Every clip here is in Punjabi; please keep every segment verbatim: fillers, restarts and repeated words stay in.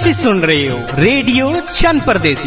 ਤੁਸੀਂ ਸੁਣ ਰਹੇ ਹੋ ਰੇਡੀਓ ਚੰਨ ਪਰਦੇਸੀ।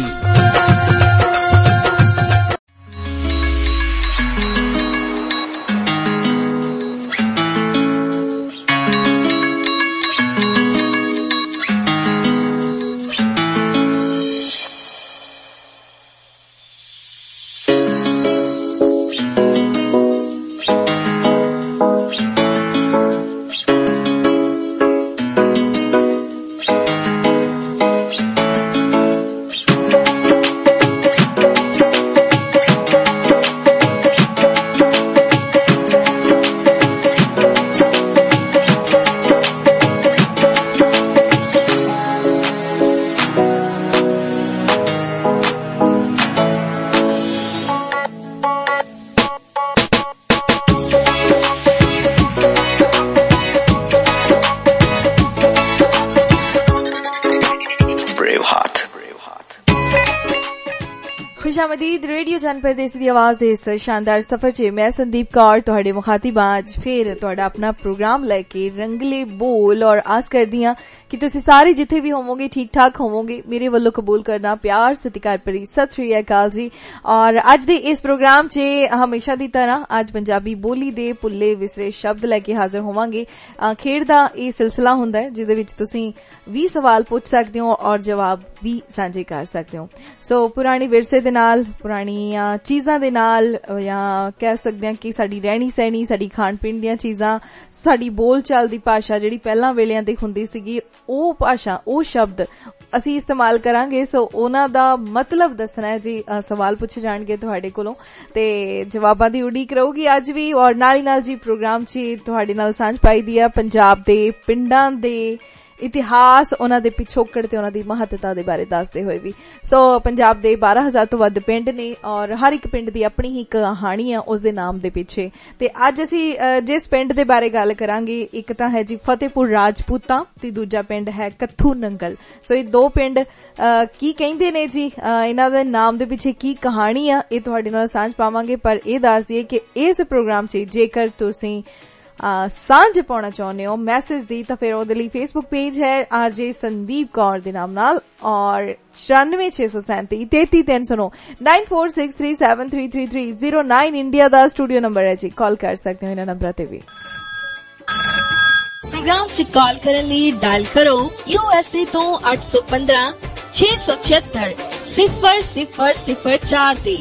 रेडियो चंन परदेसी दी आवाज दे इस शानदार सफर च मैं संदीप कौर तुहाडे मुखातिब आज फिर तुहाडा अपना प्रोग्राम लेके रंगले बोल और आस करदी हां कि तुसी सारे जिथे भी होवोगे ठीक ठाक होवोगे। मेरे वल्लों कबूल करना प्यार सत्कार भरी सत श्री अकाल जी। और अज दे इस प्रोग्राम च हमेशा दी तरह आज पंजाबी बोली दे भुल्ले विसरे शब्द लेके हाजिर होवांगे। खेड दा इह सिलसिला हुंदा है जिहदे विच तुसी भी सवाल पूछ सकदे हो और जवाब भी सांझे कर सकदे हो। सो पुराने विरसे दे नाल पुरानियां चीजां दे नाल या कह सकदे हां कि साडी रहनी सहनी साडी खाण पीण दीयां चीजां साडी बोल चाल दी भाषा जिहड़ी पहलां वेलियां ते हुंदी सीगी ਉਹ ਭਾਸ਼ਾ ਉਹ ਸ਼ਬਦ ਅਸੀਂ ਇਸਤੇਮਾਲ ਕਰਾਂਗੇ। ਸੋ ਉਹਨਾਂ ਦਾ ਮਤਲਬ ਦੱਸਣਾ ਹੈ ਜੀ। ਸਵਾਲ ਪੁੱਛੇ ਜਾਣਗੇ ਤੁਹਾਡੇ ਕੋਲੋਂ ਤੇ ਜਵਾਬਾਂ ਦੀ ਉਡੀਕ ਰਹੂਗੀ ਅੱਜ ਵੀ। ਔਰ ਨਾਲ ਹੀ ਨਾਲ ਜੀ ਪ੍ਰੋਗਰਾਮ 'ਚ ਤੁਹਾਡੇ ਨਾਲ ਸਾਂਝ ਪਾਈ ਦੀ ਆ ਪੰਜਾਬ ਦੇ ਪਿੰਡਾਂ ਦੇ ਇਤਿਹਾਸ, ਉਹਨਾਂ ਦੇ ਪਿਛੋਕੜ ਤੇ ਉਹਨਾਂ ਦੀ ਮਹੱਤਤਾ ਦੇ ਬਾਰੇ ਦੱਸਦੇ ਹੋਏ ਵੀ। ਸੋ ਪੰਜਾਬ ਦੇ ਬਾਰਾਂ ਹਜ਼ਾਰ ਤੋਂ ਵੱਧ ਪਿੰਡ ਨੇ ਔਰ ਹਰ ਇੱਕ ਪਿੰਡ ਦੀ ਆਪਣੀ ਹੀ ਕਹਾਣੀ ਆ ਉਸ ਦੇ ਨਾਮ ਦੇ ਪਿੱਛੇ। ਤੇ ਅੱਜ ਅਸੀਂ ਜਿਸ ਪਿੰਡ ਦੇ ਬਾਰੇ ਗੱਲ ਕਰਾਂਗੇ ਇੱਕ ਤਾਂ ਹੈ ਜੀ ਫਤਿਹਪੁਰ ਰਾਜਪੂਤਾਂ ਤੇ ਦੂਜਾ ਪਿੰਡ ਹੈ ਕੱਥੂ ਨੰਗਲ। ਸੋ ਇਹ ਦੋ ਪਿੰਡ ਕੀ ਕਹਿੰਦੇ ਨੇ ਜੀ, ਇਹਨਾਂ ਦੇ ਨਾਮ ਦੇ ਪਿੱਛੇ ਕੀ ਕਹਾਣੀ ਆ, ਇਹ ਤੁਹਾਡੇ ਨਾਲ ਸਾਂਝ ਪਾਵਾਂਗੇ। ਪਰ ਇਹ ਦੱਸ ਦਈਏ ਕਿ ਇਸ ਪ੍ਰੋਗਰਾਮ 'ਚ ਜੇਕਰ ਤੁਸੀਂ ਸਾਂਝ ਪਾਉਣਾ ਚਾਹੁੰਦੇ ਹੋ ਮੈਸੇਜ ਦੀ ਤਾਂ ਫਿਰ ਉਹਦੇ ਲਈ ਫੇਸਬੁੱਕ ਪੇਜ ਹੈ ਆਰਜੇ ਸੰਦੀਪ ਕੌਰ ਦੇ ਨਾਮ ਨਾਲ ਔਰ ਚੁਰਾਨਵੇਂ ਛੇ ਸੌ ਸੈਂਤੀ ਤੇਤੀ ਤਿੰਨ ਸੌ ਨੌ nine four six three seven three three three zero nine India ਦਾ ਸਟੂਡੀਓ ਨੰਬਰ ਹੈ ਜੀ। ਕਾਲ ਕਰ ਸਕਦੇ ਹੋ ਇਹਨਾਂ ਨੰਬਰਾਂ ਤੇ ਵੀ। ਪ੍ਰੋਗਰਾਮ ਸੇ ਕਾਲ ਕਰਨ ਲਈ ਡਾਇਲ ਕਰੋ ਯੂਐਸਏ ਤੋਂ ਅੱਠ ਸੌ ਪੰਦਰਾਂ ਛੇ ਸੌ ਛਿਅੱਤਰ ਸਿਫਰ ਸਿਫਰ ਸਿਫਰ ਚਾਰ ਤੇ,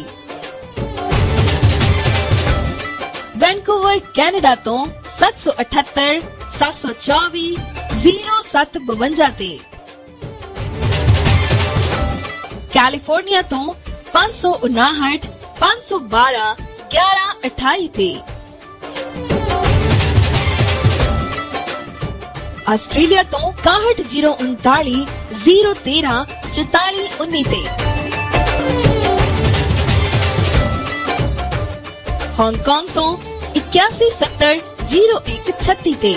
ਵੈਨਕੂਵਰ ਕੈਨੇਡਾ ਤੋਂ ਸੱਤ ਸੌ ਅਠੱਤਰ ਸੱਤ ਸੌ ਚੌਵੀ ਜ਼ੀਰੋ ਸੱਤ ਬਵੰਜਾ ਤੇ, ਕੈਲੀਫੋਰਨੀਆ ਤੋਂ ਪੰਜ ਸੌ ਉਨਾਹਠ ਪੰਜ ਸੌ ਬਾਰਾਂ ਗਿਆਰਾਂ ਅਠਾਈ ਤੇ, ਆਸਟ੍ਰੇਲੀਆ ਤੋਂ ਇਕਾਹਠ ਜ਼ੀਰੋ ਉਨਤਾਲੀ ਜ਼ੀਰੋ ਤੇਰਾਂ ਚੁਤਾਲੀ ਉੱਨੀ ਤੇ, ਹਾਂਗਕਾਂਗ ਤੋਂ ਇਕਿਆਸੀ ਸੱਤਰ ਜ਼ੀਰੋ ਇੱਕ ਛੱਤੀ ਤੇ,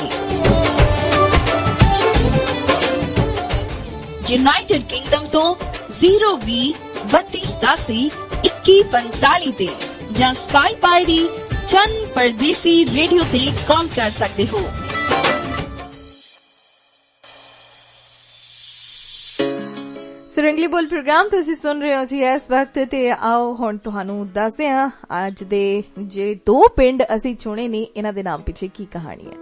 ਯੂਨਾਈਟਿਡ ਕਿੰਗਡਮ ਤੋਂ ਜ਼ੀਰੋ ਵੀਹ ਬੱਤੀ ਸਤਾਸੀ ਇੱਕੀ ਪੰਤਾਲੀ ਤੇ ਜਾਂ ਸਕਾਈਪ ਆਈਡੀ ਚੰਨ ਪਰਦੇਸੀ ਰੇਡੀਓ ਤੇ ਕਾਲ ਕਰ ਸਕਦੇ ਹੋ। ਸੁਰੰਗਲੀ ਬੋਲ ਪ੍ਰੋਗਰਾਮ ਤੁਸੀਂ ਸੁਣ ਰਹੇ ਹੋ ਜੀ ਇਸ ਵਕਤ। ਤੇ ਆਓ ਹੁਣ ਤੁਹਾਨੂੰ ਦੱਸਦੇ ਹਾਂ ਅੱਜ ਦੇ ਜਿਹੜੇ ਦੋ ਪਿੰਡ ਅਸੀਂ ਚੁਣੇ ਨੇ ਇਹਨਾਂ ਦੇ ਨਾਮ ਪਿੱਛੇ ਕੀ ਕਹਾਣੀ ਹੈ।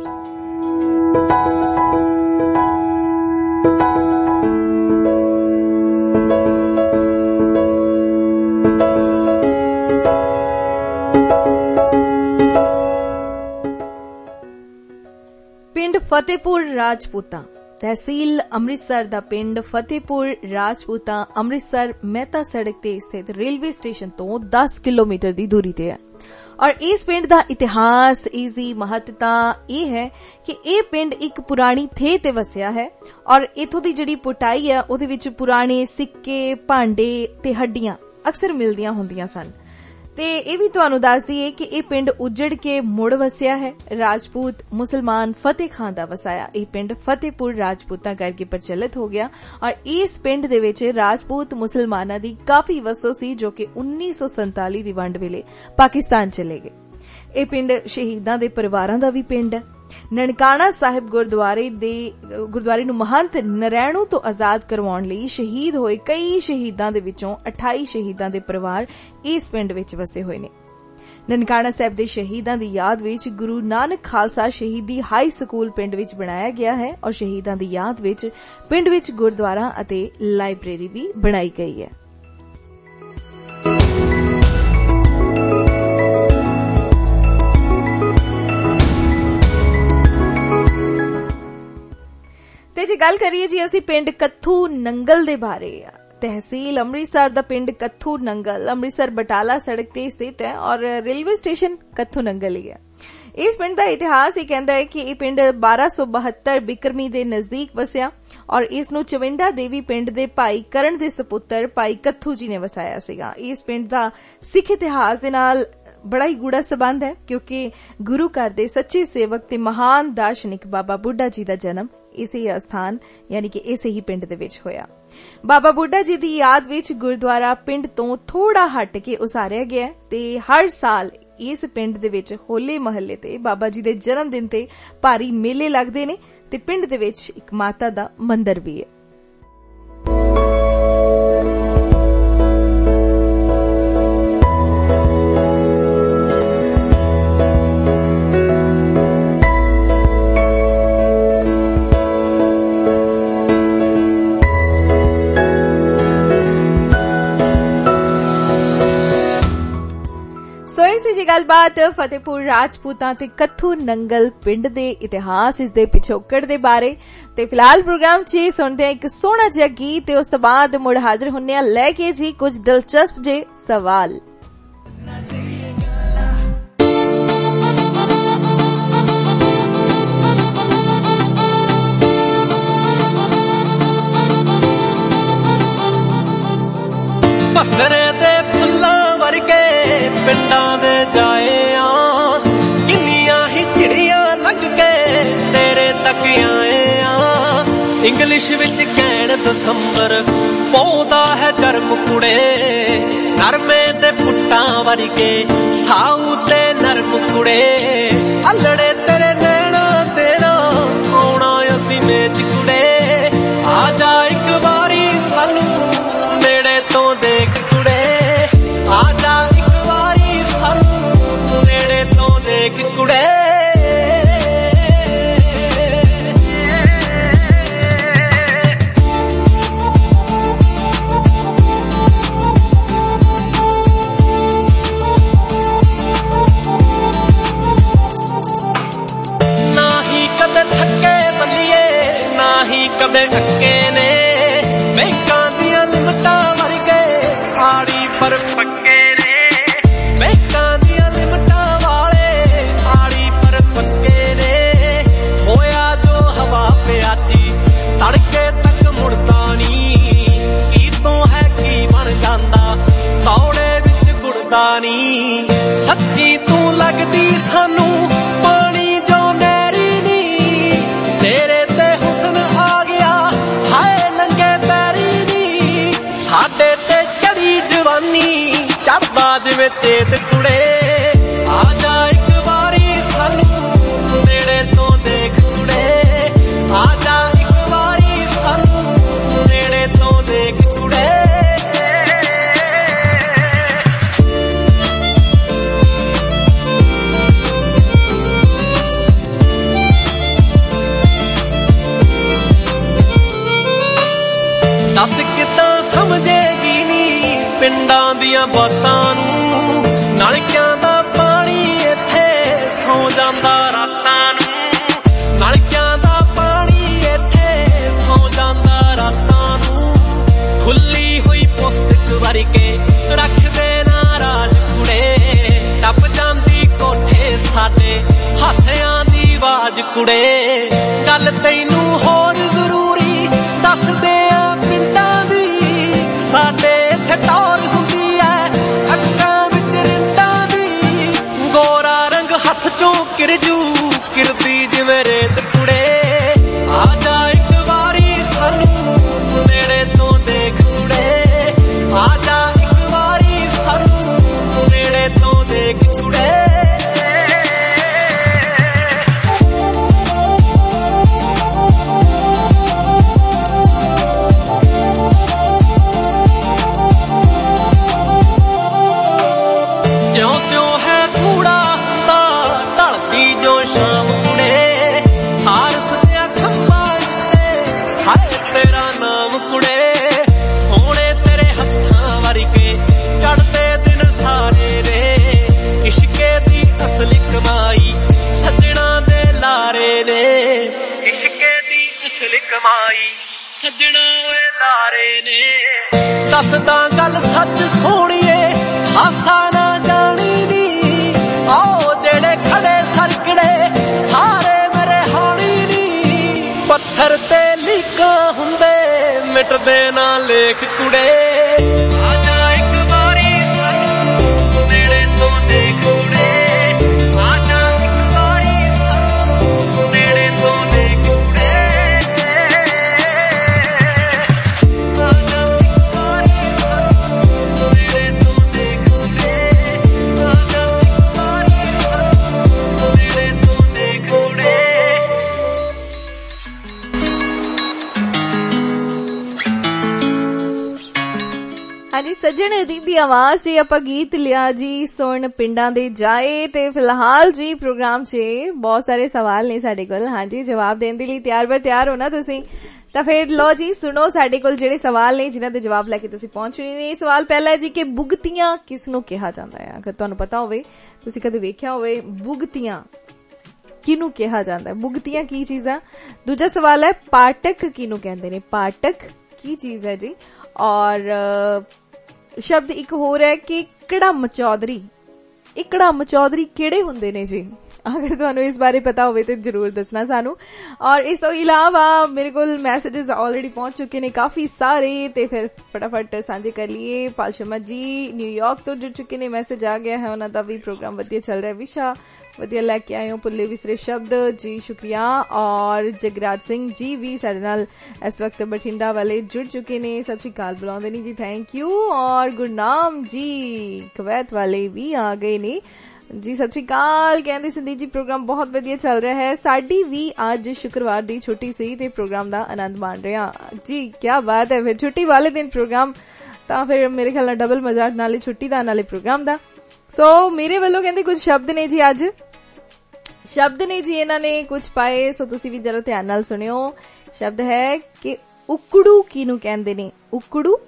ਪਿੰਡ ਫਤਿਹਪੁਰ ਰਾਜਪੂਤਾਂ, तहसील अमृतसर दा पिंड फतेहपुर राजपूतां अमृतसर मेहता सड़क ते स्थित रेलवे स्टेशन तो दस किलोमीटर दी दूरी ते है। और इस पिंड दा इतिहास, इसदी महत्ता यह है कि यह पिंड एक पुरानी थे ते वसिया है और इथों दी जिहड़ी पुटाई है उहदे विच पुराने सिक्के, भांडे ते हड्डियां अक्सर मिलदियां हुंदियां सन। ते ਇਹ ਵੀ ਤੁਹਾਨੂੰ ਦੱਸ ਦਈਏ ਕਿ ਇਹ ਪਿੰਡ ਉਜੜ ਕੇ ਮੁੜ ਵਸਿਆ ਹੈ। ਰਾਜਪੂਤ ਮੁਸਲਮਾਨ ਫਤਿਹ ਖਾਨ ਦਾ ਵਸਾਇਆ ਇਹ ਪਿੰਡ ਫਤਿਹਪੁਰ ਰਾਜਪੂਤਾਂ ਕਰਕੇ ਪ੍ਰਚਲਿਤ ਹੋ ਗਿਆ ਔਰ ਇਸ ਪਿੰਡ ਦੇ ਵਿੱਚ ਰਾਜਪੂਤ ਮੁਸਲਮਾਨਾਂ ਦੀ ਕਾਫੀ ਵਸੋਂ ਸੀ ਜੋ ਕਿ ਉੱਨੀ ਸੌ ਸੰਤਾਲੀ ਦੀ ਵੰਡ ਵੇਲੇ ਪਾਕਿਸਤਾਨ ਚਲੇ ਗਏ। ਇਹ ਪਿੰਡ ਸ਼ਹੀਦਾਂ ਦੇ ਪਰਿਵਾਰਾਂ ਦਾ ਵੀ ਪਿੰਡ ਹੈ ਨਨਕਾਣਾ ਸਾਹਿਬ ਗੁਰਦੁਆਰੇ ਦੇ ਗੁਰਦੁਆਰੇ ਨੂੰ ਮਹੰਤ ਨਰੈਣੂ ਤੋਂ ਆਜ਼ਾਦ ਕਰਵਾਉਣ ਲਈ ਸ਼ਹੀਦ ਹੋਏ ਕਈ ਸ਼ਹੀਦਾਂ ਦੇ ਵਿੱਚੋਂ ਅਠਾਈ ਸ਼ਹੀਦਾਂ ਦੇ ਪਰਿਵਾਰ ਇਸ ਪਿੰਡ ਵਿੱਚ ਵਸੇ ਹੋਏ ਨੇ। ਨਨਕਾਣਾ ਸਾਹਿਬ ਦੇ ਸ਼ਹੀਦਾਂ ਦੀ ਯਾਦ ਵਿੱਚ ਗੁਰੂ ਨਾਨਕ ਖਾਲਸਾ ਸ਼ਹੀਦੀ ਹਾਈ ਸਕੂਲ ਪਿੰਡ ਵਿੱਚ ਬਣਾਇਆ ਗਿਆ ਹੈ ਔਰ ਸ਼ਹੀਦਾਂ ਦੀ ਯਾਦ ਵਿੱਚ ਪਿੰਡ ਵਿੱਚ ਗੁਰਦੁਆਰਾ ਅਤੇ ਲਾਇਬ੍ਰੇਰੀ ਵੀ ਬਣਾਈ ਗਈ ਹੈ। ਤੇ ਜੇ ਗੱਲ ਕਰੀਏ ਜੀ ਅਸੀਂ ਪਿੰਡ ਕੱਥੂ ਨੰਗਲ ਦੇ ਬਾਰੇ, ਤਹਿਸੀਲ ਅੰਮ੍ਰਿਤਸਰ ਦਾ ਪਿੰਡ ਕੱਥੂ ਨੰਗਲ ਅੰਮ੍ਰਿਤਸਰ ਬਟਾਲਾ ਸੜਕ ਤੇ ਸਥਿਤ ਹੈ ਔਰ ਰੇਲਵੇ ਸਟੇਸ਼ਨ ਕੱਥੂ ਨੰਗਲ ਹੀ ਹੈ। ਇਸ ਪਿੰਡ ਦਾ ਇਤਿਹਾਸ ਇਹ ਕਹਿੰਦਾ ਹੈ ਕਿ ਇਹ ਪਿੰਡ ਬਾਰਾਂ ਸੌ ਬਹੱਤਰ ਬਿਕਰਮੀ ਦੇ ਨਜ਼ਦੀਕ ਵਸਿਆ ਔਰ ਇਸ ਨੂੰ ਚਵਿੰਡਾ ਦੇਵੀ ਪਿੰਡ ਦੇ ਭਾਈ ਕਰਨ ਦੇ ਸਪੁੱਤਰ ਭਾਈ ਕੱਥੂ ਜੀ ਨੇ ਵਸਾਇਆ ਸੀਗਾ। ਇਸ ਪਿੰਡ ਦਾ ਸਿੱਖ ਇਤਿਹਾਸ ਦੇ ਨਾਲ ਬੜਾ ਹੀ ਗੂੜਾ ਸਬੰਧ ਹੈ ਕਿਉਂਕਿ ਗੁਰੂ ਘਰ ਦੇ ਸੱਚੇ ਸੇਵਕ ਤੇ ਮਹਾਨ ਦਾਰਸ਼ਨਿਕ ਬਾਬਾ ਬੁੱਢਾ ਜੀ ਦਾ ਜਨਮ ਇਸੇ ਹੀ ਅਸਥਾਨ ਯਾਨੀ ਕਿ ਇਸੇ ਹੀ ਪਿੰਡ ਦੇ ਵਿੱਚ ਹੋਇਆ। ਬਾਬਾ ਬੁੱਢਾ ਜੀ ਦੀ ਯਾਦ ਵਿੱਚ ਗੁਰਦੁਆਰਾ ਪਿੰਡ ਤੋਂ ਥੋੜਾ ਹਟ ਕੇ ਉਸਾਰਿਆ ਗਿਆ ਤੇ ਹਰ ਸਾਲ ਇਸ ਪਿੰਡ ਦੇ ਵਿੱਚ ਹੋਲੇ ਮਹੱਲੇ ਤੇ ਬਾਬਾ ਜੀ ਦੇ ਜਨਮ ਦਿਨ ਤੇ ਭਾਰੀ ਮੇਲੇ ਲੱਗਦੇ ਨੇ ਤੇ ਪਿੰਡ ਦੇ ਵਿੱਚ ਇੱਕ ਮਾਤਾ ਦਾ ਮੰਦਿਰ ਵੀ ਹੈ। ਗੱਲਬਾਤ ਫਤਿਹਪੁਰ ਰਾਜਪੂਤਾਂ ਤੇ ਕੱਥੂ ਨੰਗਲ ਪਿੰਡ ਦੇ ਇਤਿਹਾਸ, ਇਸ ਦੇ ਪਿਛੋਕੜ ਦੇ ਬਾਰੇ ਤੇ ਫਿਲਹਾਲ ਪ੍ਰੋਗਰਾਮ 'ਚ ਸੁਣਦੇ ਆ ਇੱਕ ਸੋਹਣਾ ਜਿਹਾ ਗੀਤ ਤੇ ਉਸ ਤੋਂ ਬਾਅਦ ਮੁੜ ਹਾਜ਼ਰ ਹੁੰਨੇ ਆ ਲੈ ਕੇ ਜੀ ਕੁਝ ਦਿਲਚਸਪ ਜੇ ਸਵਾਲ। ਬਸਰੇ ਦੇ ਫੁੱਲਾਂ ਵਰਗੇ ਪਿੰਡਾਂ ਦੇ ਜਾਏ ਆ, ਕਿੰਨੀਆਂ ਹੀ ਚਿੜੀਆਂ ਲੰਘ ਕੇ ਤੇਰੇ ਤੱਕ ਆਏ ਆ। ਇੰਗਲਿਸ਼ ਵਿੱਚ ਕਹਿਣ ਦਸੰਬਰ ਪੌਦਾ ਹੈ ਜਰਮ ਕੁੜੇ, ਨਰਮੇ ਦੇ ਪੁੱਟਾਂ ਵਰਗੇ ਸਾਊ ਤੇ ਨਰਮ ਕੁੜੇ। ਅਲੜੇ ਤੇਰੇ ਨੈਣਾ ਤੇਰਾ ਆਉਣਾ ਅਸੀਂ ਮੇਚ ਕੁੜੇ, ਆ ਜਾ ਇੱਕ ਵਾਰੀ ਸਾਨੂੰ ਨੇੜੇ ਤੋਂ ਦੇਖ ਕੁੜੇ, ਆ ਜਾ ਇੱਕ ਵਾਰੀ ਸਾਨੂੰ ਨੇੜੇ ਤੋਂ ਦੇਖ ਕੁੜੇ। ਨਾ ਹੀ ਕਦੇ ਥੱਕੇ ਬੰਦੀਏ, ਨਾ ਹੀ ਕਦੇ ਅੱਕੇ ਨੇ, ਬੈਂਕਾਂ ਦੀਆਂ ਲਿਮਟਾਂ ਵਰਗੇ ਆੜੀ ਪਰ ਪੱਕੇ ਨੇ, ਬੈਂਕਾਂ ਦੀਆਂ ਲਿਮਟਾਂ ਵਾਲੇ ਆੜੀ ਪਰ ਪੱਕੇ ਨੇ। ਹੋਇਆ ਜੋ ਹਵਾ ਪਿਆਜੀ ਤੜਕੇ ਤੱਕ ਮੁੜਦਾ ਨੀ, ਕੀ ਤੋਂ ਹੈ ਕੀ ਬਣ ਜਾਂਦਾ ਤੌੜੇ ਵਿੱਚ ਗੁੜਦਾ ਨੀ। ਸੱਚੀ ਤੂੰ ਲੱਗਦੀ ਸਾਨੂੰ ਪਾਣੀ ਜੋ ਨਹਿਰੀ ਨੀ, ਤੇਰੇ ਤੇ ਹੁਸਨ ਆ ਗਿਆ ਹਾਏ ਨੰਗੇ ਪੈਰੀ ਨੀ। ਸਾਡੇ ਤੇ ਚੜੀ ਜਵਾਨੀ ਚੜਦਾ ਜਿਵੇਂ ਚੇਤ ਕੁੜੇ, ਆ ਜਾ ਇੱਕ ਵਾਰੀ ਸਾਨੂੰ ਨੇੜੇ ਤੋਂ ਦੇਖ ਕੁੜੇ, ਆ ਜਾ ਇੱਕ ਵਾਰੀ ਸਾਨੂੰ ਨੇੜੇ ਤੋਂ ਦੇਖ ਕੁੜੇ। ਦੱਸ ਕਿੱਦਾਂ ਸਮਝੇਗੀ ਨੀ ਪਿੰਡਾਂ ਦੀਆਂ ਬਾਤਾਂ ਨੂੰ, ਨਲਕਿਆਂ ਦਾ ਪਾਣੀ ਇੱਥੇ ਸੌ ਜਾਂਦਾ ਰਾਤਾਂ ਨੂੰ, ਨਲਕਿਆਂ ਦਾ ਪਾਣੀ ਇੱਥੇ ਸੌ ਜਾਂਦਾ ਰਾਤਾਂ ਨੂੰ। ਖੁੱਲੀ ਹੋਈ ਪੁਸਤਕ ਵਰਗੇ ਰੱਖਦੇ ਨਾ ਰਾਜ ਕੁੜੇ, ਟੱਪ ਜਾਂਦੀ ਕੋਠੇ ਸਾਡੇ ਹਾਸਿਆਂ ਦੀ ਆਵਾਜ਼ ਕੁੜੇ। ਗੱਲ ਤੈਨੂੰ ਹੋਰ ਜ਼ਰੂਰੀ ਦੱਸਦੇ ਆ ਪਿੰਡਾਂ ਦੀ, ਸਾਡੇ ਇੱਥੇ ਟੌਰ ਹੁੰਦੀ ਐ ਅੱਖਾਂ ਵਿੱਚ ਰਿੰਡਾਂ ਦੀ। ਗੋਰਾ ਰੰਗ ਹੱਥ ਚੋਂ ਕਿਰਜੂ ਕਿਰਦੀ ਜਿਵੇਂ ਰੇਤ ਕੁੜੇ, ਆ ਜਾ ਇੱਕ ਵਾਰੀ ਸਾਨੂੰ ਨੇੜੇ ਤੋਂ ਦੇਖ ਕੁੜੇ, ਆ ਜਾ ਇੱਕ ਵਾਰੀ ਸਾਨੂੰ ਨੇੜੇ ਤੋਂ ਦੇਖ ਕੁੜੇ। ਲਈ ਸੱਜਣਾ ਓਏ ਲਾਰੇ ਨੇ ਦੱਸਦਾ ਗੱਲ ਸੱਚ ਸੋਹਣੀਏ ਹਾਸਾ ਨਾ ਜਾਣੀ ਨੀ ਆਓ ਜਿਹੜੇ ਖੜੇ ਸਰਕੜੇ ਸਾਰੇ ਮੇਰੇ ਹਾਣੀ ਨੀ ਪੱਥਰ ਤੇ ਲੀਕਾਂ ਹੁੰਦੇ ਮਿਟਦੇ ਨਾ ਲੇਖ ਕੁੜੇ ਹਾਂਜੀ ਸੱਜਣ ਅਦੀਪ ਦੀ ਆਵਾਜ਼ ਜੀ ਆਪਾਂ ਗੀਤ ਲਿਆ ਜੀ ਸੁਣ ਪਿੰਡਾਂ ਦੇ ਜਾਏ ਤੇ ਫਿਲਹਾਲ ਜੀ ਪ੍ਰੋਗਰਾਮ 'ਚ ਬਹੁਤ ਸਾਰੇ ਸਵਾਲ ਨੇ ਸਾਡੇ ਕੋਲ ਹਾਂਜੀ ਜਵਾਬ ਦੇਣ ਦੇ ਲਈ ਤਿਆਰ ਬਰ ਤਿਆਰ ਹੋ ਨਾ ਤੁਸੀਂ ਤਾਂ ਫਿਰ ਲੋ ਜੀ ਸੁਣੋ ਸਾਡੇ ਕੋਲ ਜਿਹੜੇ ਸਵਾਲ ਨੇ ਜਿਨ੍ਹਾਂ ਦੇ ਜਵਾਬ ਲੈ ਕੇ ਤੁਸੀਂ ਪਹੁੰਚ ਰਹੇ ਨੇ। ਸਵਾਲ ਪਹਿਲਾ ਹੈ ਜੀ ਕਿ ਬੁਗਤੀਆਂ ਕਿਸ ਨੂੰ ਕਿਹਾ ਜਾਂਦਾ ਹੈ ਅਗਰ ਤੁਹਾਨੂੰ ਪਤਾ ਹੋਵੇ ਤੁਸੀਂ ਕਦੇ ਵੇਖਿਆ ਹੋਵੇ ਬੁਗਤੀਆਂ ਕਿਹਨੂੰ ਕਿਹਾ ਜਾਂਦਾ ਹੈ ਬੁਗਤੀਆਂ ਕੀ ਚੀਜ਼ ਆ। ਦੂਜਾ ਸਵਾਲ ਹੈ ਪਾਠਕ ਕਿਹਨੂੰ ਕਹਿੰਦੇ ਨੇ ਪਾਠਕ ਕੀ ਚੀਜ਼ ਹੈ ਜੀ। ਔਰ ਸ਼ਬਦ ਇੱਕ ਹੋਰ ਹੈ ਕਿ ਕੜਮ ਚੌਧਰੀ ਇਹ ਕੜਮ ਚੌਧਰੀ ਕਿਹੜੇ ਹੁੰਦੇ ਨੇ ਜੀ ਅਗਰ ਤੁਹਾਨੂੰ ਇਸ ਬਾਰੇ ਪਤਾ ਹੋਵੇ ਤਾਂ ਜ਼ਰੂਰ ਦੱਸਣਾ ਸਾਨੂੰ। ਔਰ ਇਸ ਤੋਂ ਇਲਾਵਾ ਮੇਰੇ ਕੋਲ ਮੈਸੇजेस ਆਲਰੇਡੀ ਪਹੁੰਚ ਚੁੱਕੇ ਨੇ ਕਾਫੀ ਸਾਰੇ ਤੇ ਫਿਰ ਫਟਾਫਟ ਸਾਂਝੇ ਕਰ ਲਈਏ। ਪਾਲ ਸ਼ਰਮਾ ਜੀ ਨਿਊਯਾਰਕ ਤੋਂ ਜੁੜ ਚੁੱਕੇ ਨੇ ਮੈਸੇਜ ਆ ਗਿਆ ਹੈ ਉਹਨਾਂ ਦਾ ਵੀ ਪ੍ਰੋਗਰਾਮ ਵਧੀਆ ਚੱਲ ਰਿਹਾ ਵਿਸ਼ਾ ਵਧੀਆ ਲੈ ਕੇ ਆਏ ਹੋ ਭੁੱਲੇ ਵਿਸਰੇ ਸ਼ਬਦ ਜੀ ਸ਼ੁਕਰੀਆ। ਔਰ ਜਗਰਾਜ ਸਿੰਘ ਜੀ ਵੀ ਸਾਡੇ ਨਾਲ ਇਸ ਵਕਤ ਬਠਿੰਡਾ ਵਾਲੇ ਜੁੜ ਚੁੱਕੇ ਨੇ ਸਤਿ ਸ਼੍ਰੀ ਅਕਾਲ ਬੁਲਾਉਂਦੇ ਨੇ ਜੀ ਥੈਂਕ ਯੂ। ਔਰ ਗੁਰਨਾਮ ਜੀ ਕੁਵੈਤ ਵਾਲੇ ਵੀ ਆ ਗਏ ਨੇ ਜੀ ਸਤਿ ਸ਼੍ਰੀ ਅਕਾਲ ਕਹਿੰਦੇ ਸੰਦੀਪ ਜੀ ਪ੍ਰੋਗਰਾਮ ਬਹੁਤ ਵਧੀਆ ਚੱਲ ਰਿਹਾ ਹੈ ਸਾਡੀ ਵੀ ਅੱਜ ਸ਼ੁੱਕਰਵਾਰ ਦੀ ਛੁੱਟੀ ਸੀ ਤੇ ਪ੍ਰੋਗਰਾਮ ਦਾ ਆਨੰਦ ਮਾਣ ਰਹੇ ਹਾਂ ਜੀ ਕਿਆ ਬਾਤ ਹੈ ਫਿਰ ਛੁੱਟੀ ਵਾਲੇ ਦਿਨ ਪ੍ਰੋਗਰਾਮ ਤਾਂ ਫਿਰ ਮੇਰੇ ਖਿਆਲ ਨਾਲ ਡਬਲ ਮਜ਼ਾ ਨਾਲੇ ਛੁੱਟੀ ਦਾ ਨਾਲੇ ਪ੍ਰੋਗਰਾਮ ਦਾ। ਸੋ ਮੇਰੇ ਵੱਲੋਂ ਕਹਿੰਦੇ ਕੁਝ ਸ਼ਬਦ ਨੇ ਜੀ ਅੱਜ ਸ਼ਬਦ ਨੇ ਜੀ ਇਹਨਾਂ ਨੇ ਕੁਝ ਪਾਏ ਸੋ ਤੁਸੀਂ ਵੀ ਜਰਾ ਧਿਆਨ ਨਾਲ ਸੁਣਿਓ। ਸ਼ਬਦ ਹੈ ਕਿ ਉਕੜੂ ਕਿਹਨੂੰ ਕਹਿੰਦੇ ਨੇ ਉਕੜੂ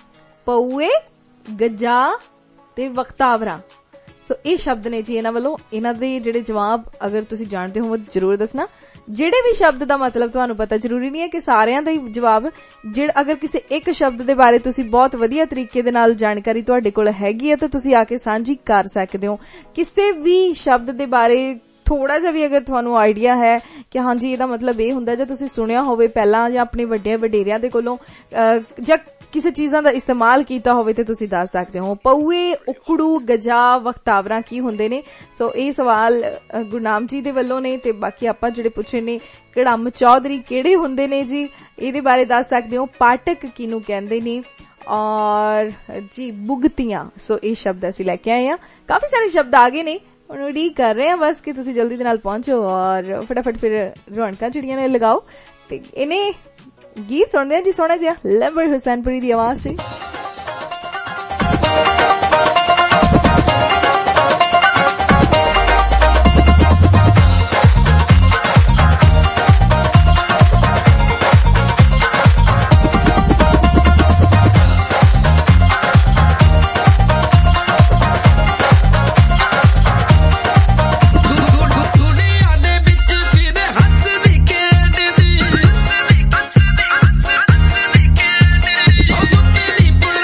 ਪਊਏ ਗੱਜਾ ਤੇ ਵਖਤਾਵਰਾ ਸੋ ਇਹ ਸ਼ਬਦ ਨੇ ਜੀ ਇਹਨਾਂ ਵੱਲੋਂ ਇਹਨਾਂ ਦੇ ਜਿਹੜੇ ਜਵਾਬ ਅਗਰ ਤੁਸੀਂ ਜਾਣਦੇ ਹੋ ਜ਼ਰੂਰ ਦੱਸਣਾ। ਜਿਹੜੇ ਵੀ ਸ਼ਬਦ ਦਾ ਮਤਲਬ ਤੁਹਾਨੂੰ ਪਤਾ ਜ਼ਰੂਰੀ ਨਹੀਂ ਹੈ ਕਿ ਸਾਰਿਆਂ ਦਾ ਹੀ ਜਵਾਬ ਜਿਹੜਾ ਅਗਰ ਕਿਸੇ ਇੱਕ ਸ਼ਬਦ ਦੇ ਬਾਰੇ ਤੁਸੀਂ ਬਹੁਤ ਵਧੀਆ ਤਰੀਕੇ ਦੇ ਨਾਲ ਜਾਣਕਾਰੀ ਤੁਹਾਡੇ ਕੋਲ ਹੈਗੀ ਹੈ ਤਾਂ ਤੁਸੀਂ ਆ ਕੇ ਸਾਂਝੀ ਕਰ ਸਕਦੇ ਹੋ। ਕਿਸੇ ਵੀ ਸ਼ਬਦ ਦੇ ਬਾਰੇ ਥੋੜਾ ਜਿਹਾ ਵੀ ਅਗਰ ਤੁਹਾਨੂੰ ਆਈਡੀਆ ਹੈ ਕਿ ਹਾਂਜੀ ਇਹਦਾ ਮਤਲਬ ਇਹ ਹੁੰਦਾ ਜਾਂ ਤੁਸੀਂ ਸੁਣਿਆ ਹੋਵੇ ਪਹਿਲਾਂ ਜਾਂ ਆਪਣੇ ਵੱਡੇ ਵਡੇਰਿਆਂ ਦੇ ਕੋਲੋਂ ਜਾਂ ਕਿਸੇ ਚੀਜ਼ਾਂ ਦਾ ਇਸਤੇਮਾਲ ਕੀਤਾ ਹੋਵੇ ਤੇ ਤੁਸੀਂ ਦੱਸ ਸਕਦੇ ਹੋ। ਪਊਏ ਉਕੜੂ ਗਜਾ ਵਖਤਾਵਰਾ ਕੀ ਹੁੰਦੇ ਨੇ ਸੋ ਇਹ ਸਵਾਲ ਗੁਰਨਾਮ ਜੀ ਦੇ ਵੱਲੋਂ ਨੇ ਤੇ ਬਾਕੀ ਆਪਾਂ ਜਿਹੜੇ ਪੁੱਛੇ ਨੇ ਕੜਮ ਚੌਧਰੀ ਕਿਹੜੇ ਹੁੰਦੇ ਨੇ ਜੀ ਇਹਦੇ ਬਾਰੇ ਦੱਸ ਸਕਦੇ ਹੋ। ਪਾਠਕ ਕਿਹਨੂੰ ਕਹਿੰਦੇ ਨੇ ਔਰ ਜੀ ਬੁਗਤੀਆਂ ਸੋ ਇਹ ਸ਼ਬਦ ਅਸੀਂ ਲੈ ਕੇ ਆਏ ਹਾਂ। ਕਾਫੀ ਸਾਰੇ ਸ਼ਬਦ ਆ ਗਏ ਨੇ ਹੁਣ ਉਡੀਕ ਕਰ ਰਹੇ ਹਾਂ ਬਸ ਕਿ ਤੁਸੀਂ ਜਲਦੀ ਦੇ ਨਾਲ ਪਹੁੰਚੋ ਔਰ ਫਟਾਫਟ ਫਿਰ ਰੌਣਕਾਂ ਚਿੜੀਆਂ ਨੇ ਲਗਾਓ ਤੇ ਇਹਨੇ ਗੀਤ ਸੁਣਦੇ ਹਾਂ ਜੀ ਸੋਹਣਾ ਜਿਹਾ ਲੰਬਰ ਹੁਸੈਨਪੁਰੀ ਦੀ ਆਵਾਜ਼ ਚ। People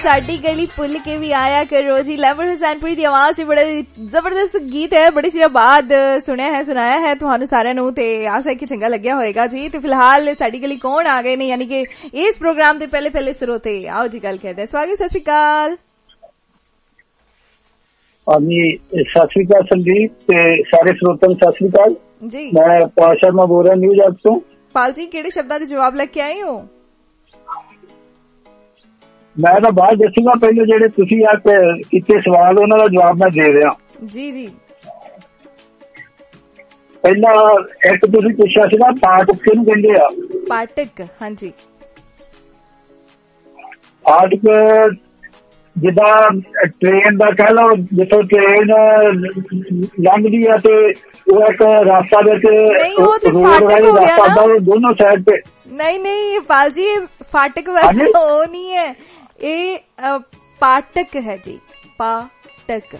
साडी गली भुल के भी आया करो जी। लैमर हुसैनपुरी दी आवाज से बड़ा जबरदस्त गीत है, बड़े चिर बाद सुनिया है सुनाया है तुहानू सारियां नू ते आस है कि चंगा लग्या होएगा जी। ते फिलहाल साडी गली कौन आ गए ने यानी कि इस प्रोग्राम दे पहले पहले स्रोते आओ जी गल करदे। स्वागत सत श्री अकाल। सत श्री अकाल संदीप ते सारे श्रोतां नू सत श्री अकाल जी। मैं पाल शर्मा बोल रहा न्यूज ऐप तो। पाल जी किहड़े शब्दां दे जवाब लेके आए हो? मैं तो बाहर दसूंगा, पहले जेडे तुसी आ किते सवाल उन्हां दा जवाब मैं दे रहा जी जी। पहला एक तुसी पुछया सीगा पाठक किहनूं कहंदे आ? पाठक, हां जी। पाठक जिदा ट्रेन का कह लो, जिथों ट्रेन लंघदी है ते वो एक रास्ता रास्ता दोनों साइड पे। नहीं नहीं पाल जी फाटक वाला वो नहीं है, ये पाठक है जी। पाठक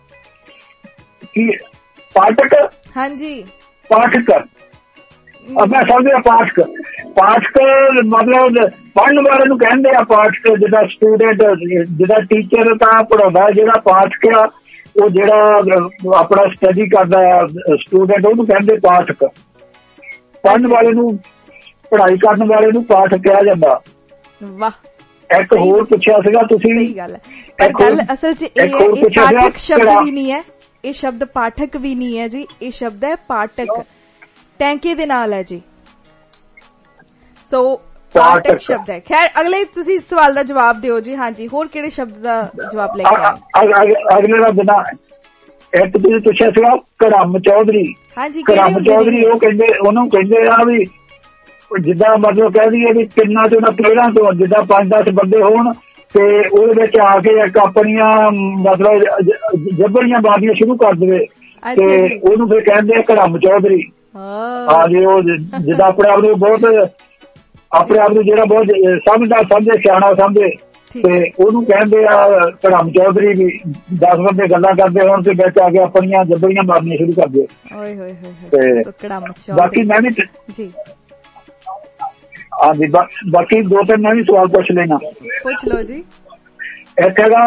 पाठक हाँ जी पाठक। अब मैं समझ गया पाठक। पाठक मतलब पढ़ने वाले नूं कहंदे आ पाठक, जिहड़ा स्टूडेंट जिहड़ा टीचर तां पढ़ाउंदा है, जिहड़ा पाठक आ वो जिहड़ा अपना स्टडी करदा स्टूडेंट ओनूं कहंदे पाठक। पढ़ने वाले नूं पढ़ाई करने वाले नूं पाठक कहा जांदा। वाह। एक होर पुछया सीगा तुसीं। सही गल है, पर गल असल च ये है ये पाठक शब्द भी नहीं है, ये शब्द पाठक भी नहीं है जी, ये शब्द है पाठक टैंके दे नाल है जी। सो पाठक शब्द है। खैर अगले तुसी सवाल दा जवाब दिओ जी। हाँ जी, होर केड़े शब्द दा जवाब लेके आए? अगले दा बिना एक तुसी पुछया सीगा करम चौधरी। हाँ जी, करम चौधरी वो कहंदे ओनू कहंदे आ भी जिद्दां मतलब कह दईए भी तिन्नां चों ना प्लेयरां तो जिद्दां पांच दस बंदे होण ते ਉਹਦੇ ਵਿੱਚ ਆ ਕੇ ਇੱਕ ਆਪਣੀਆਂ ਮਤਲਬ ਜੱਬੜੀਆਂ ਬਾਜ਼ੀਆਂ ਸ਼ੁਰੂ ਕਰ ਦੇਵੇ ਤੇ ਉਹਨੂੰ ਫਿਰ ਕਹਿੰਦੇ ਆ ਕਰਮ ਚੌਧਰੀ। ਹਾਂ ਜੀ, ਉਹ ਜਿੱਦਾਂ ਆਪਣੇ ਆਪ ਨੂੰ ਬਹੁਤ ਆਪਣੇ ਆਪ ਨੂੰ ਜਿਹੜਾ ਬਹੁਤ ਸਮਝਦਾ ਸਮਝੇ ਸਿਆਣਾ ਸਮਝੇ ਤੇ ਉਹਨੂੰ ਕਹਿੰਦੇ ਆ ਕਰਮ ਚੌਧਰੀ। ਵੀ ਦਸ ਬੰਦੇ ਗੱਲਾਂ ਕਰਦੇ ਹੋਣ ਤੇ ਵਿੱਚ ਆ ਕੇ ਆਪਣੀਆਂ ਜੱਬੜੀਆਂ ਮਾਰਨੀਆਂ ਸ਼ੁਰੂ ਕਰ ਦੇ। ਓਏ ਹੋਏ ਹੋਏ। ਬਾਕੀ ਮੈਂ ਵੀ ਜੀ हाँ जी, बाकी दो तीन मैं भी सवाल पूछ लेना। पूछ लो जी। एक हैगा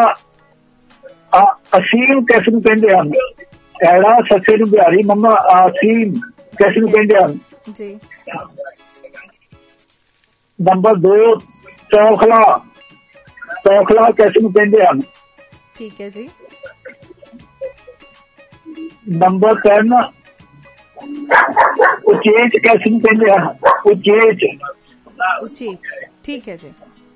असीम किस नूं कहंदे हन? ऐड़ा सच्चे नूं बिहारी मम्मा असीम किस नूं कहंदे हन जी। नंबर दो चौखला, चौखला किस नूं कहंदे हन? ठीक है जी। नंबर तीन उचेच किस नूं कहंदे हन? उचेच उचेच, ठीक है जी।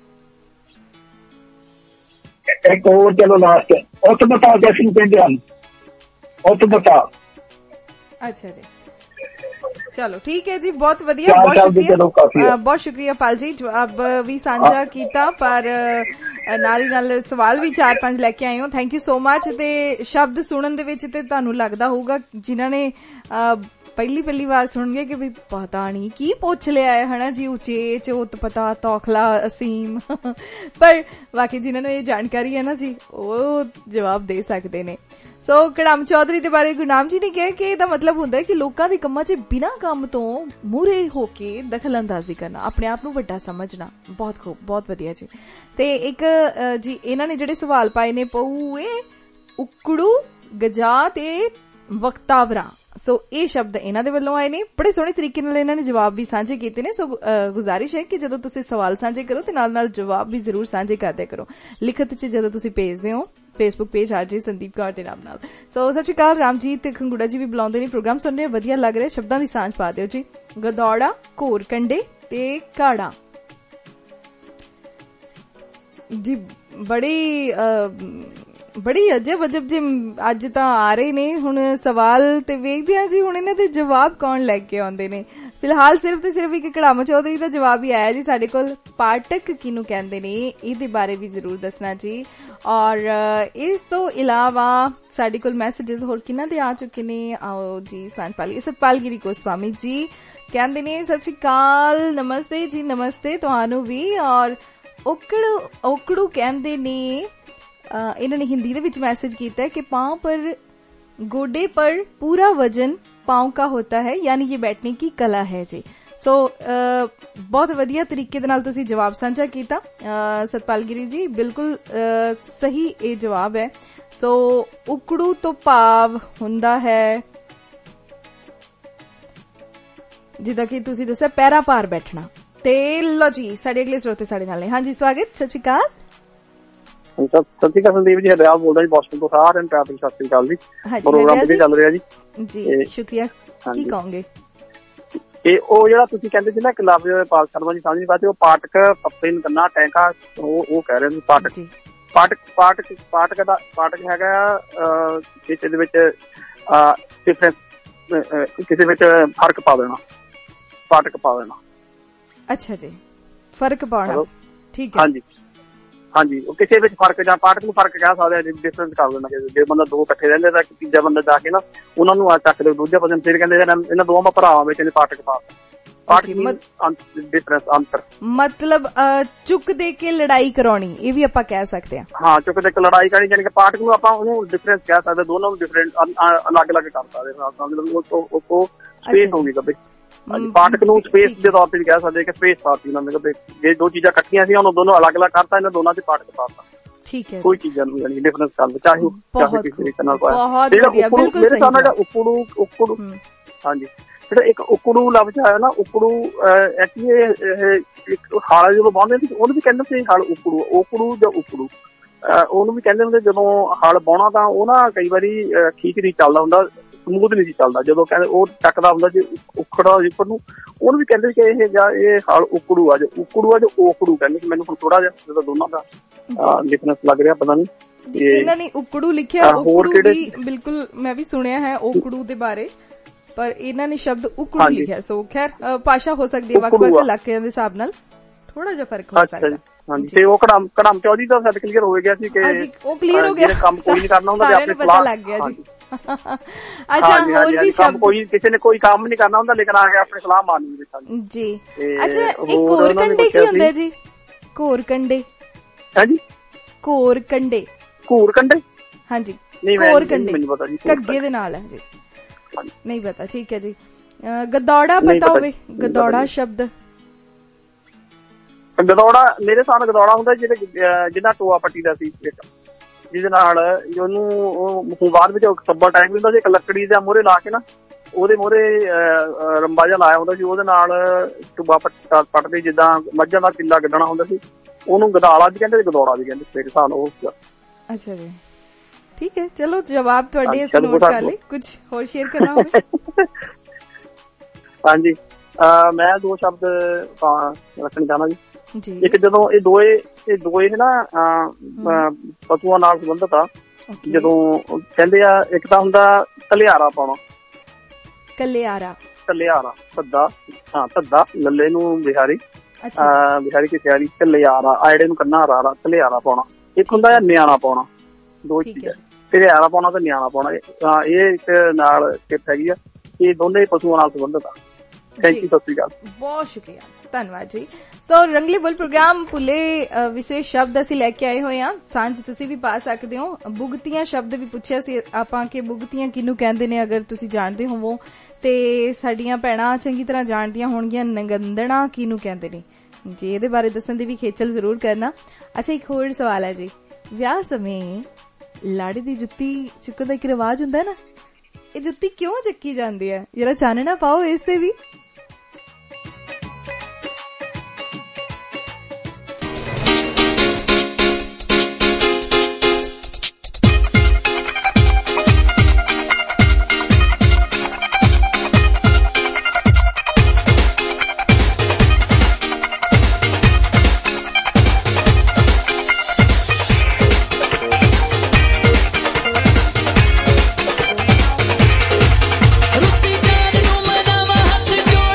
एक और चलो लास्ट उत्तमता किस नूं कहंदे हन? उत्तमता। अच्छा जी, चलो ठीक है जी, बहुत वधिया, बहुत शुक्रिया, बहुत शुक्रिया पाल जी। जवाब भी साझा कीता पर नाल नाल सवाल भी चार पांच लेके आए हो, थैंक यू सो मच। ते शब्द सुनन दे विच ते तुहानू लगदा होगा जिन्हां ने पहली पहली बार सुन गए कि भी पता नहीं की पूछ लिया है है ना जी, उचेच उत्पता तौखला असीम पर बाकी जिन्होंने ये जानकारी है ना जी वो जवाब दे सकते ने। सो कड़म चौधरी के बारे गुरनाम जी ने कहा कि इसदा मतलब हुंदा है कि लोकां दे कम्मां च बिना काम तो मूहरे होके दखल अंदाजी करना, अपने आप नूं वड्डा समझना। बहुत खूब, बहुत वधिया जी। ते एक जी इन्हां ने जिहड़े सवाल पाए ने पऊए उकड़ू गजा ते वक्तावरा, सो ये शब्द इन्हां दे वल्लों आए ने, बड़े सोहणे तरीके नाल इन्हां ने जवाब भी सांझे कीते ने। सो गुजारिश है कि जदों तुसीं सवाल सांझे करो ते नाल नाल जवाब भी जरूर सांझे करदे करो। लिखत च जदों तुसीं भेजदे हो Facebook page RJ Sandeep Kaur दे नाम नाल। सो सत श्री अकाल, रामजीत ते खंगूड़ा जी भी बुलाउंदे ने, प्रोग्राम सुन रहे वधिया लग रहा, शब्दां दी सांझ पा दिओ जी। गदौड़ा, घोर कंडे ते काड़ा जी, बड़ी बड़ी अजब अजब जी अज तां आ रहे ने। हुण सवाल ते वेखदे आ जी हुण इन्हां दे जवाब कौन लैके आउंदे ने। फिलहाल सिर्फ ते सिर्फ एक कड़म चौधरी दा जवाब ही आया जी साडे कोल। पाठक किनू कहंदे ने इहदे बारे भी जरूर दसना जी। और इस तो इलावा साडे कोल मैसेजेस होर किन्हां दे आ चुके ने, आओ जी। सांझपाल सतपाल गिरी गोस्वामी जी कहंदे ने सत श्री अकाल, नमस्ते जी, नमस्ते तुहानू भी। और ओकड़ू ओकड़ू कहंदे ने इन्होंने हिंदी दे विच मैसेज किया है कि पांव पर गोडे पर पूरा वजन पांव का होता है, यानी ये बैठने की कला है जी। ਸੋ ਬਹੁਤ ਵਧੀਆ ਤਰੀਕੇ ਦੇ ਨਾਲ ਤੁਸੀਂ ਜਵਾਬ ਸਾਂਝਾ ਕੀਤਾ ਸਤਪਾਲ ਗਿਰੀ ਜੀ, ਬਿਲਕੁਲ ਸਹੀ ਇਹ ਜਵਾਬ ਹੈ। ਸੋ ਉਕੜੂ ਤੋਂ ਭਾਵ ਹੁੰਦਾ ਹੈ ਜਿੱਦਾਂ ਕਿ ਤੁਸੀਂ ਦੱਸਿਆ ਪੈਰਾਂ ਭਾਰ ਬੈਠਣਾ। ਤੇ ਲੋ ਜੀ ਸਾਡੇ ਅਗਲੇ ਸਰੋਤੇ ਸਾਡੇ ਨਾਲ ਨੇ। ਹਾਂਜੀ ਸਵਾਗਤ, ਸਤਿ ਸ਼੍ਰੀ ਅਕਾਲ। ਸਤਿ ਸ਼੍ਰੀ ਅਕਾਲ ਸੰਦੀਪ ਜੀ, ਹਰਿਆਲ ਬੋਲਦਾ ਜੀ ਬੋਸਟਨ ਤੋਂ। ਸਾਰਿਆਂ ਨੂੰ ਸਤਿ ਸ਼੍ਰੀ ਅਕਾਲ ਜੀ। ਪ੍ਰੋਗਰਾਮ ਵਧੀਆ ਚੱਲ ਰਿਹਾ ਜੀ। ਜੀ ਸ਼ੁਕਰੀਆ। ਕੀ ਕਹੋਗੇ? ਤੇ ਉਹ ਜਿਹੜਾ ਤੁਸੀਂ ਕਹਿੰਦੇ ਸੀ ਨਾ ਇੱਕ ਲਫ਼ਜ਼ ਪਾਕ ਸ਼ਰਮਾ ਜੀ ਸਮਝ ਨਹੀਂ ਪਾਤੇ, ਉਹ ਪਾਟਕ ਪੱਪੇ ਨੂੰ ਗੰਨਾ ਟੈਂਕਾ, ਉਹ ਉਹ ਕਹਿ ਰਹੇ ਸੀ ਪਾਟਕ। ਪਾਟਕ ਪਾਟਕ ਪਾਟਕ ਦਾ ਪਾਟਕ ਹੈਗਾ ਕਿਸੇ ਦੇ ਵਿੱਚ ਕਿਸੇ ਕਿਸੇ ਵਿੱਚ ਫਰਕ ਪਾ ਦੇਣਾ, ਪਾਟਕ ਪਾ ਦੇਣਾ। ਅੱਛਾ ਜੀ, ਫਰਕ ਪਾਉਣਾ, ਠੀਕ ਹੈ। ਹਾਂਜੀ ਹਾਂਜੀ, ਉਹ ਕਿਸੇ ਵਿੱਚ ਫਰਕ ਜਾਂ ਪਾਟਕ ਨੂੰ ਫਰਕ ਕਹਿ ਸਕਦੇ ਆ, ਡਿਫਰੈਂਸ ਕਰ ਦੇਣਾ। ਜੇ ਬੰਦਾ ਦੋ ਇਕੱਠੇ ਰਹਿੰਦੇ ਤਾਂ ਤੀਜਾ ਬੰਦਾ ਜਾ ਕੇ ਨਾ ਉਹਨਾਂ ਨੂੰ ਆ ਚੱਕ ਦੇ, ਦੂਜਾ ਬੰਦਾ ਫਿਰ ਕਹਿੰਦੇ ਇਹਨਾਂ ਦੋਵਾਂ ਭਰਾਵਾਂ ਵਿੱਚ ਇਹਨੇ ਪਾਟਕ ਪਾ ਡਿਫਰੈਂਸ ਅੰਤਰ, ਮਤਲਬ ਚੁੱਕ ਦੇ ਕੇ ਲੜਾਈ ਕਰਾਉਣੀ, ਇਹ ਵੀ ਆਪਾਂ ਕਹਿ ਸਕਦੇ ਹਾਂ। ਹਾਂ, ਚੁੱਕ ਦੇ ਕੇ ਲੜਾਈ ਕਰਨੀ, ਜਾਣੀ ਕਿ ਪਾਟਕ ਨੂੰ ਆਪਾਂ ਉਹਨੂੰ ਡਿਫਰੈਂਸ ਕਹਿ ਸਕਦੇ, ਦੋਨਾਂ ਨੂੰ ਡਿਫਰੈਂਟ ਅਲੱਗ ਅਲੱਗ ਕਰ ਸਕਦੇ। ਉਹ ਸਪੇਸ ਹੋਊਗੀ ਕਦੇ ਪਾਟਕ ਨੂੰ ਸਪੇਸ ਦੇ ਤੌਰ ਤੇ ਵੀ ਕਹਿ ਸਕਦੇ ਕਿ ਸਪੇਸ ਪਾਤੀ ਉਹਨਾਂ ਨੇ, ਜੇ ਦੋ ਚੀਜ਼ਾਂ ਇਕੱਠੀਆਂ ਸੀ ਉਹਨੂੰ ਦੋਨੋਂ ਅਲੱਗ ਅਲੱਗ ਕਰਤਾ, ਇਹਨਾਂ ਦੋਨਾਂ ਚ ਪਾਟਕ ਪਾਤਾ। ਠੀਕ ਹੈ, ਕੋਈ ਚੀਜ਼ਾਂ ਨੂੰ ਯਾਨੀ ਡਿਫਰੈਂਸ ਕਰ ਦੇ, ਚਾਹੇ ਚਾਹੇ ਕਿਸੇ ਤਰੀਕੇ ਨਾਲ ਪਾਇਆ। ਮੇਰੇ ਹਿਸਾਬ ਨਾਲ ਉਕੜੂ ਉਕੜੂ ਹਾਂਜੀ ਜਿਹੜਾ ਇੱਕ ਉਕੜੂ ਲਫ਼ਜ਼ ਆਇਆ ਨਾ, ਉਕੜੂ ਐਕਚੁਅਲੀ ਇੱਕ ਹਲ ਜਦੋਂ ਬਾਉਂਦੇ ਸੀ ਉਹਨੂੰ ਵੀ ਕਹਿੰਦੇ ਸੀ ਹਲ ਉਕੜੂ, ਉਕੜੂ ਜਾਂ ਉਕੜੂ ਉਹਨੂੰ ਵੀ ਕਹਿੰਦੇ ਹੁੰਦੇ। ਜਦੋਂ ਹਲ ਬਾਉਣਾ ਤਾਂ ਉਹ ਨਾ ਕਈ ਵਾਰੀ ਠੀਕ ਨਹੀਂ ਚੱਲਦਾ ਹੁੰਦਾ, ਸਮੂਥ ਨਹੀਂ ਸੀ ਚੱਲਦਾ, ਜਦੋਂ ਕਹਿੰਦੇ ਉਹ ਚੱਕਦਾ ਹੁੰਦਾ ਜੇ ਉਖੜਾ ਉੱਪਰ ਨੂੰ, ਉਹਨੂੰ ਵੀ ਕਹਿੰਦੇ ਕਿ ਇਹ ਜਾਂ ਇਹ ਹਲ ਉਕੜੂ ਆ, ਜੋ ਉਕੜੂ ਆ ਜੋ ਓਕੜੂ ਕਹਿੰਦੇ ਸੀ। ਮੈਨੂੰ ਹੁਣ ਥੋੜਾ ਜਿਹਾ ਜਦੋਂ ਦੋਨਾਂ ਦਾ ਡਿਫਰੈਂਸ ਲੱਗ ਰਿਹਾ, ਪਤਾ ਨਹੀਂ ਇਹਨਾਂ ਨੇ ਉਕੜੂ ਲਿਖਿਆ, ਹੋਰ ਕਿਹੜੇ ਬਿਲਕੁਲ ਮੈਂ ਵੀ ਸੁਣਿਆ ਹੈ ਓਕੜੂ ਦੇ ਬਾਰੇ, ਪਰ ਇਹਨਾਂ ਨੇ ਸ਼ਬਦ ਉਕੜੂ ਲਿਖਿਆ। ਸੋ ਖੈਰ ਭਾਸ਼ਾ ਹੋ ਸਕਦੀ ਹੈ, ਵੱਖ ਵੱਖ ਇਲਾਕਿਆਂ ਦੇ ਹਿਸਾਬ ਨਾਲ ਥੋੜਾ ਜਿਹਾ ਫਰਕ ਹੋ ਸਕਦਾ। ਹਾਂਜੀ, ਤੇ ਉਹ ਕੜਮ ਕੜਮ ਚੌਧਰੀ ਦਾ ਸਾਡਾ ਕਲੀਅਰ ਹੋ ਗਿਆ ਸੀ ਕਿ ਉਹ ਕਲੀਅਰ ਹੋ ਗਿਆ, ਕੰਮ ਕੋਈ ਨਹੀਂ ਕਰਨਾ ਹੁੰਦਾ, ਆਪਣੇ ਪਤਾ ਲੱਗ ਗਿਆ ਜੀ। ਅੱਛਾ, ਹੋਰ ਵੀ ਸ਼ਬਦ ਕੋਈ ਕਿਸੇ ਨੇ ਕੋਈ ਕੰਮ ਨਹੀਂ ਕਰਨਾ ਹੁੰਦਾ, ਲੇਕਿਨ ਆ ਕੇ ਆਪਣੇ ਸਲਾਹ ਮਾਰਨੀ ਜੀ। ਅੱਛਾ, ਇੱਕ ਘੋਰ ਕੰਡੇ ਕੀ ਹੁੰਦੇ ਜੀ? ਘੋਰ ਕੰਡੇ, ਹਾਂਜੀ ਘੋਰ ਕੰਡੇ, ਘੋਰ ਕੰਡੇ, ਹਾਂਜੀ ਘੋਰ ਕੰਡੇ ਮੈਨੂੰ ਪਤਾ ਜੀ, ਘੱਗੇ ਦੇ ਨਾਲ ਹੈ ਜੀ, ਨਹੀਂ ਪਤਾ। ਠੀਕ ਹੈ ਜੀ। ਗਦੌੜਾ ਪਤਾ ਹੋਵੇ? ਗਦੌੜਾ ਸ਼ਬਦ, ਗਦੌੜਾ ਮੇਰੇ ਹਿਸਾਬ ਨਾਲ ਗਦੌੜਾ ਹੁੰਦਾ ਜਿਹੜੇ ਜਿਹਨਾਂ ਟੋਆ ਪੱਟੀ ਦਾ ਸੀ, ਜਿਹਦੇ ਨਾਲ ਉਹਨੂੰ ਬਾਅਦ ਵਿੱਚ ਸੱਬਾ ਟਾਈਮ ਹੁੰਦਾ ਸੀ, ਇੱਕ ਲੱਕੜੀ ਦਾ ਮੋਹਰੇ ਲਾ ਕੇ ਨਾ ਉਹਦੇ ਮੋਹਰੇ ਰੰਬਾ ਜਿਹਾ ਲਾਇਆ ਹੁੰਦਾ ਸੀ, ਉਹਦੇ ਨਾਲ ਟੋਆ ਪੱਟਦੇ, ਜਿੱਦਾਂ ਮੱਝਾਂ ਦਾ ਕਿੱਲਾ ਕੱਢਣਾ ਹੁੰਦਾ ਸੀ, ਉਹਨੂੰ ਗਦਾਲਾ ਵੀ ਕਹਿੰਦੇ, ਗਦੌੜਾ ਵੀ ਕਹਿੰਦੇ ਮੇਰੇ ਹਿਸਾਬ ਨਾਲ ਉਹ। ਅੱਛਾ ਜੀ, ਠੀਕ ਹੈ, ਚਲੋ ਜਵਾਬ ਤੁਹਾਡੇ ਅਸੀਂ ਨੋਟ ਕਰ ਲਏ। ਕੁਝ ਹੋਰ ਸ਼ੇਅਰ ਕਰਨਾ ਹੋਵੇ? ਹਾਂਜੀ, ਮੈਂ ਦੋ ਸ਼ਬਦ ਰੱਖਣਾ ਚਾਹੁੰਦਾ ਜੀ। ਇੱਕ ਜਦੋਂ ਇਹ ਦੋਏ ਇਹ ਦੋਏ ਨਾ ਪਸ਼ੂਆਂ ਨਾਲ ਸੰਬੰਧਿਤ ਆ, ਜਦੋਂ ਕਹਿੰਦੇ ਆ ਇੱਕ ਤਾਂ ਹੁੰਦਾ ਕਲਿਆਰਾ ਪਾਉਣਾ, ਕਲਿਆਰਾ ਕਲਿਆਰਾ ਧੱਦਾ, ਹਾਂ ਧੱਦਾ ਲੱਲੇ ਨੂੰ ਬਿਹਾਰੀ ਬਿਹਾਰੀ ਕੀ ਤਿਆਰੀ, ਕਲਿਆਰਾ ਆਇੜੇ ਨੂੰ ਕੰਨਾ ਹਰਾਰਾ, ਕਲਿਆਰਾ ਪਾਉਣਾ। ਇੱਕ ਹੁੰਦਾ ਆ ਨਿਆਣਾ ਪਾਉਣਾ, ਦੋ ਚੀਜ਼ਾਂ, ਕਲਿਆਰਾ ਪਾਉਣਾ ਤੇ ਨਿਆਣਾ ਪਾਉਣਾ। ਇਹ ਇੱਕ ਨਾਲ ਟਿਪ ਹੈਗੀ ਆ, ਇਹ ਦੋਨੇ ਪਸ਼ੂਆਂ ਨਾਲ ਸੰਬੰਧਿਤ ਆ। ਥੈਂਕ ਯੂ, ਸਤਿ ਸ਼੍ਰੀ ਅਕਾਲ, ਬਹੁਤ ਸ਼ੁਕਰੀਆ, ਧੰਨਵਾਦ ਜੀ। ਸੋ ਰੰਗਲੇ ਬੋਲ ਪ੍ਰੋਗਰਾਮ ਪੁਲੇ ਵਿਸ਼ੇਸ਼ ਸ਼ਬਦ ਅਸੀਂ ਲੈ ਕੇ ਆਏ ਹੋਏ ਹਾਂ, ਸਾਂਝ ਤੁਸੀਂ ਵੀ ਪਾ ਸਕਦੇ ਹੋ। ਬੁਗਤੀਆਂ ਸ਼ਬਦ ਵੀ ਪੁੱਛਿਆ ਸੀ ਆਪਾਂ ਕਿ ਬੁਗਤੀਆਂ ਕਿਹਨੂੰ ਕਹਿੰਦੇ ਨੇ, ਅਗਰ ਤੁਸੀਂ ਜਾਣਦੇ ਹੋਵੋ ਤੇ ਸਾਡੀਆਂ ਭੈਣਾਂ ਚੰਗੀ ਤਰ੍ਹਾਂ ਜਾਣਦੀਆਂ ਹੋਣਗੀਆਂ ਨਗੰਦਣਾ ਕਿਹਨੂੰ ਕਹਿੰਦੇ ਨੇ ਜੀ, ਇਹਦੇ ਬਾਰੇ ਦੱਸਣ ਦੀ ਵੀ ਖੇਚਲ ਜ਼ਰੂਰ ਕਰਨਾ। ਅੱਛਾ, ਇੱਕ ਹੋਰ ਸਵਾਲ ਹੈ ਜੀ, ਵਿਆਹ ਸਮੇਂ ਲਾੜੇ ਦੀ ਜੁੱਤੀ ਚੁੱਕਣ ਦਾ ਇੱਕ ਰਿਵਾਜ ਹੁੰਦਾ ਹੈ ਨਾ, ਇਹ ਜੁੱਤੀ ਕਿਉਂ ਚੱਕੀ ਜਾਂਦੀ ਹੈ? ਜਰਾ ਚਾਨਣਾ ਪਾਓ ਇਸ ਤੇ ਵੀ। रुसी जान नू मनावा हथ जो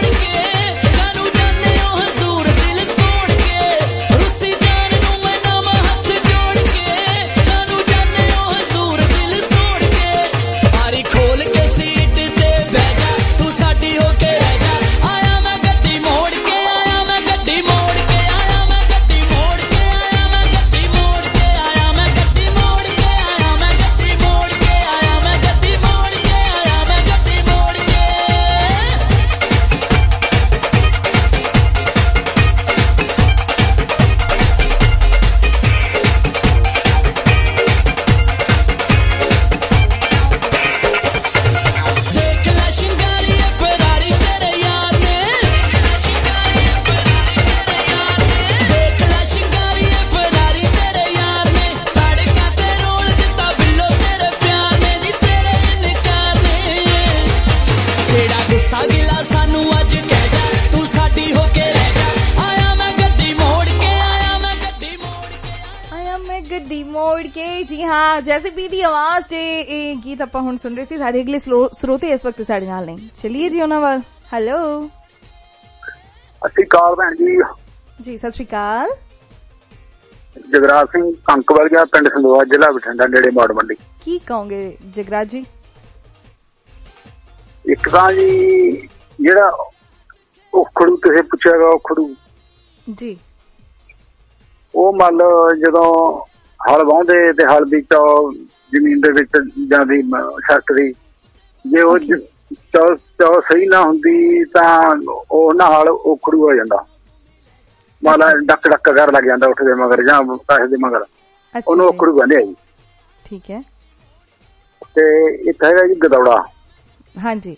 जी हाँ, जैसे भी दी आवाज जे ਇਹ ਗੀਤ ਆਪਾਂ ਹੁਣ ਸੁਣ ਰਹੇ ਸੀ, ਸਾਡੇ ਅਗਲੇ ਸਰੋਤੇ ਇਸ ਵਕਤ ਸਾਡੇ ਨਾਲ ਨੇ। ਚਲਿਏ ਜੀ ਉਹਨਾਂ ਵੱਲ। ਹੈਲੋ, ਸਤਿ ਸ਼੍ਰੀ ਅਕਾਲ ਭੈਣ ਜੀ। ਜੀ ਸਤਿ ਸ਼੍ਰੀ ਅਕਾਲ। ਜਗਰਾਜ ਸਿੰਘ ਕੰਕਵਰਗਾ, ਪਿੰਡ ਸੰਦੋਆ, ਜ਼ਿਲ੍ਹਾ ਬਠਿੰਡਾ, ਨੇੜੇ ਮੌੜ ਮੰਡੀ। ਕੀ ਕਹੋਗੇ ਜਗਰਾਜ ਜੀ? ਇੱਕ ਤਾਂ ਜੀ ਜਿਹੜਾ ਉਖੜੂ ਤੁਸੀਂ ਪੁੱਛਿਆਗਾ, ਉਖੜੂ ਜੀ, ਉਹ ਮੰਨ ਲਓ ਜਦੋਂ ਹਲ ਵਾਹੁੰਦੇ ਤੇ ਹਲ ਦੀ ਚੌ ਜ਼ਮੀਨ ਦੇ ਵਿੱਚ ਜਾਂਦੀ ਛੜਕਦੀ, ਜੇ ਉਹ ਚੌ ਚੌ ਸਹੀ ਨਾ ਹੁੰਦੀ ਤਾਂ ਉਹ ਨਾ ਹਲ ਉਖੜੂ ਹੋ ਜਾਂਦਾ, ਮੰਨ ਲਾ ਡੱਕ ਡੱਕ ਕਰ ਲੱਗ ਜਾਂਦਾ ਉੱਠ ਦੇ ਮਗਰ ਜਾਂ ਪੈਸੇ ਦੇ ਮਗਰ, ਉਹਨੂੰ ਉਖੜੂ ਕਹਿੰਦੇ ਆ ਜੀ। ਠੀਕ ਹੈ। ਤੇ ਇੱਕ ਹੈਗਾ ਜੀ ਗਦੌੜਾ। ਹਾਂਜੀ,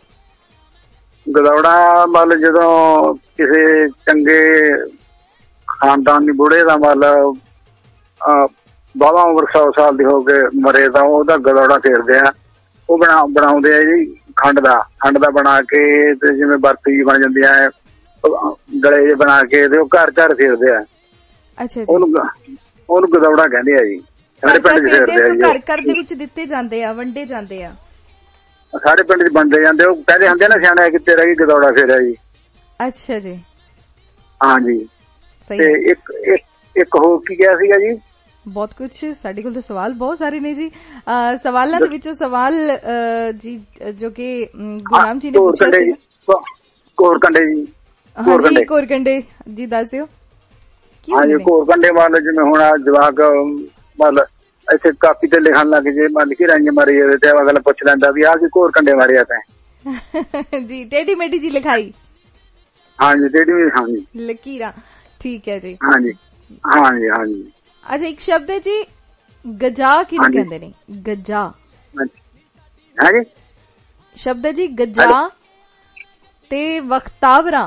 ਗਦੌੜਾ ਮਤਲਬ ਜਦੋਂ ਕਿਸੇ ਚੰਗੇ ਖਾਨਦਾਨੀ ਬੁੜੇ ਦਾ ਮਤਲਬ ਬਾਰਾਂ ਉਮਰ ਸੌ ਸਾਲ ਦੀ ਹੋ ਕੇ ਮਰੇ ਤਾਂ ਉਹਦਾ ਗਦੌੜਾ ਫੇਰਦੇ ਆ। ਉਹ ਬਣਾ ਬਣਾਉਂਦੇ ਆ ਜੀ ਖੰਡ ਦਾ, ਖੰਡ ਦਾ ਬਣਾ ਕੇ ਤੇ ਜਿਵੇਂ ਬਰਫੀ ਬਣ ਜਾਂਦੀਆਂ ਗਲੇ ਜੇ ਬਣਾ ਕੇ ਤੇ ਉਹ ਘਰ ਘਰ ਫੇਰਦੇ ਆ। ਅੱਛਾ, ਉਹਨੂੰ ਉਹਨੂੰ ਗਦੌੜਾ ਕਹਿੰਦੇ ਆ ਜੀ। ਸਾਡੇ ਪਿੰਡ ਚ ਫੇਰਦੇ ਆ ਜੀ, ਘਰ ਘਰ ਦੇ ਵਿੱਚ ਦਿੱਤੇ ਜਾਂਦੇ ਆ, ਵੰਡੇ ਜਾਂਦੇ ਆ, ਸਾਰੇ ਪਿੰਡ ਚ ਵੰਡੇ ਜਾਂਦੇ। ਉਹ ਕਹਿੰਦੇ ਹੁੰਦੇ ਨਾ ਸਿਆਣੇ ਕਿ ਤੇਰਾ ਕੀ ਗਦੌੜਾ ਫੇਰਿਆ ਜੀ। ਅੱਛਾ ਜੀ, ਹਾਂਜੀ। ਤੇ ਇੱਕ ਇੱਕ ਹੋਰ ਕੀ ਕਿਹਾ ਸੀਗਾ ਜੀ? ਬਹੁਤ ਕੁਛ, ਸਾਡੇ ਕੋਲ ਤਾਂ ਸਵਾਲ ਬਹੁਤ ਸਾਰੇ ਨੇ ਜੀ। ਸਵਾਲਾਂ ਦੇ ਵਿੱਚੋਂ ਸਵਾਲ ਜੀ ਜੋ ਕਿ ਗੁਰਨਾਮ ਜੀ ਨੇ ਪੁੱਛਿਆ ਸੀ, ਕੋਰਕੰਡੇ ਜੀ। ਹਾਂਜੀ, ਕੋਰਕੰਡੇ ਜੀ ਦੱਸਿਓ। ਹਾਂਜੀ, ਕੋਰਕੰਡੇ ਵਾਲੇ ਜਿਵੇਂ ਹੁਣ ਜਵਾਕ ਮਤਲਬ ਇੱਥੇ ਕਾਪੀ ਤੇ ਲਿਖਣ ਲੱਗ ਜੇ, ਮੰਨ ਕੇ ਰਾਈਆਂ ਮਾਰੀ ਜਾਵੇ ਤੇ ਅਗਲਾ ਪੁੱਛ ਲੈਂਦਾ ਵੀ ਆਹ ਕੀ ਕੋਰਕੰਡੇ ਮਾਰਿਆ ਤੈਂ ਜੀ। ਟੇਢੀ ਮੇਢੀ ਜੀ ਲਿਖਾਈ। ਹਾਂਜੀ, ਟੇਢੀ, ਹਾਂਜੀ, ਲਕੀਰਾਂ। ਠੀਕ ਹੈ ਜੀ। ਹਾਂਜੀ ਹਾਂਜੀ ਹਾਂਜੀ। ਅੱਛਾ, ਇੱਕ ਸ਼ਬਦ ਹੈ ਜੀ ਗਜਾ, ਕਿਹਨੂੰ ਕਹਿੰਦੇ ਨੇ? ਗਜਾ। ਹਾਂਜੀ, ਸ਼ਬਦ ਹੈ ਜੀ ਗਜਾ ਤੇ ਵਖਤਾਵਰਾ।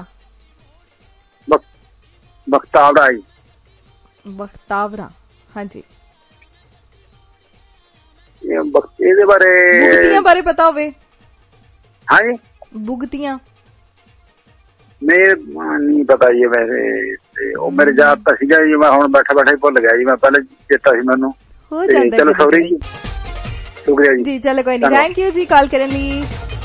ਬਖਤਾਵਰਾ ਜੀ, ਬਖਤਾਵਰਾ। ਹਾਂਜੀ, ਇਹਦੇ ਬਾਰੇ ਬੁਗਤੀਆਂ ਬਾਰੇ ਪਤਾ ਹੋਵੇ? ਹਾਂਜੀ, ਬੁਗਤੀਆਂ ਮੈਨੂੰ ਨਹੀਂ ਪਤਾ ਜੀ ਵੈਸੇ, ਤੇ ਉਹ ਮੇਰੇ ਯਾਦ ਤਾਂ ਸੀਗਾ ਜੀ, ਮੈਂ ਹੁਣ ਬੈਠਾ ਬੈਠਾ ਹੀ ਭੁੱਲ ਗਿਆ ਜੀ, ਮੈਂ ਪਹਿਲੇ ਚੇਤਾ ਸੀ ਮੈਨੂੰ। ਹੋ ਜਾਂਦਾ। ਚਲੋ ਸੌਰੀ ਜੀ, ਸ਼ੁਕਰੀਆ ਜੀ। ਜੀ ਚਲੋ ਕੋਈ ਨਹੀਂ, ਥੈਂਕ ਯੂ ਜੀ ਕਾਲ ਕਰਨ ਲਈ।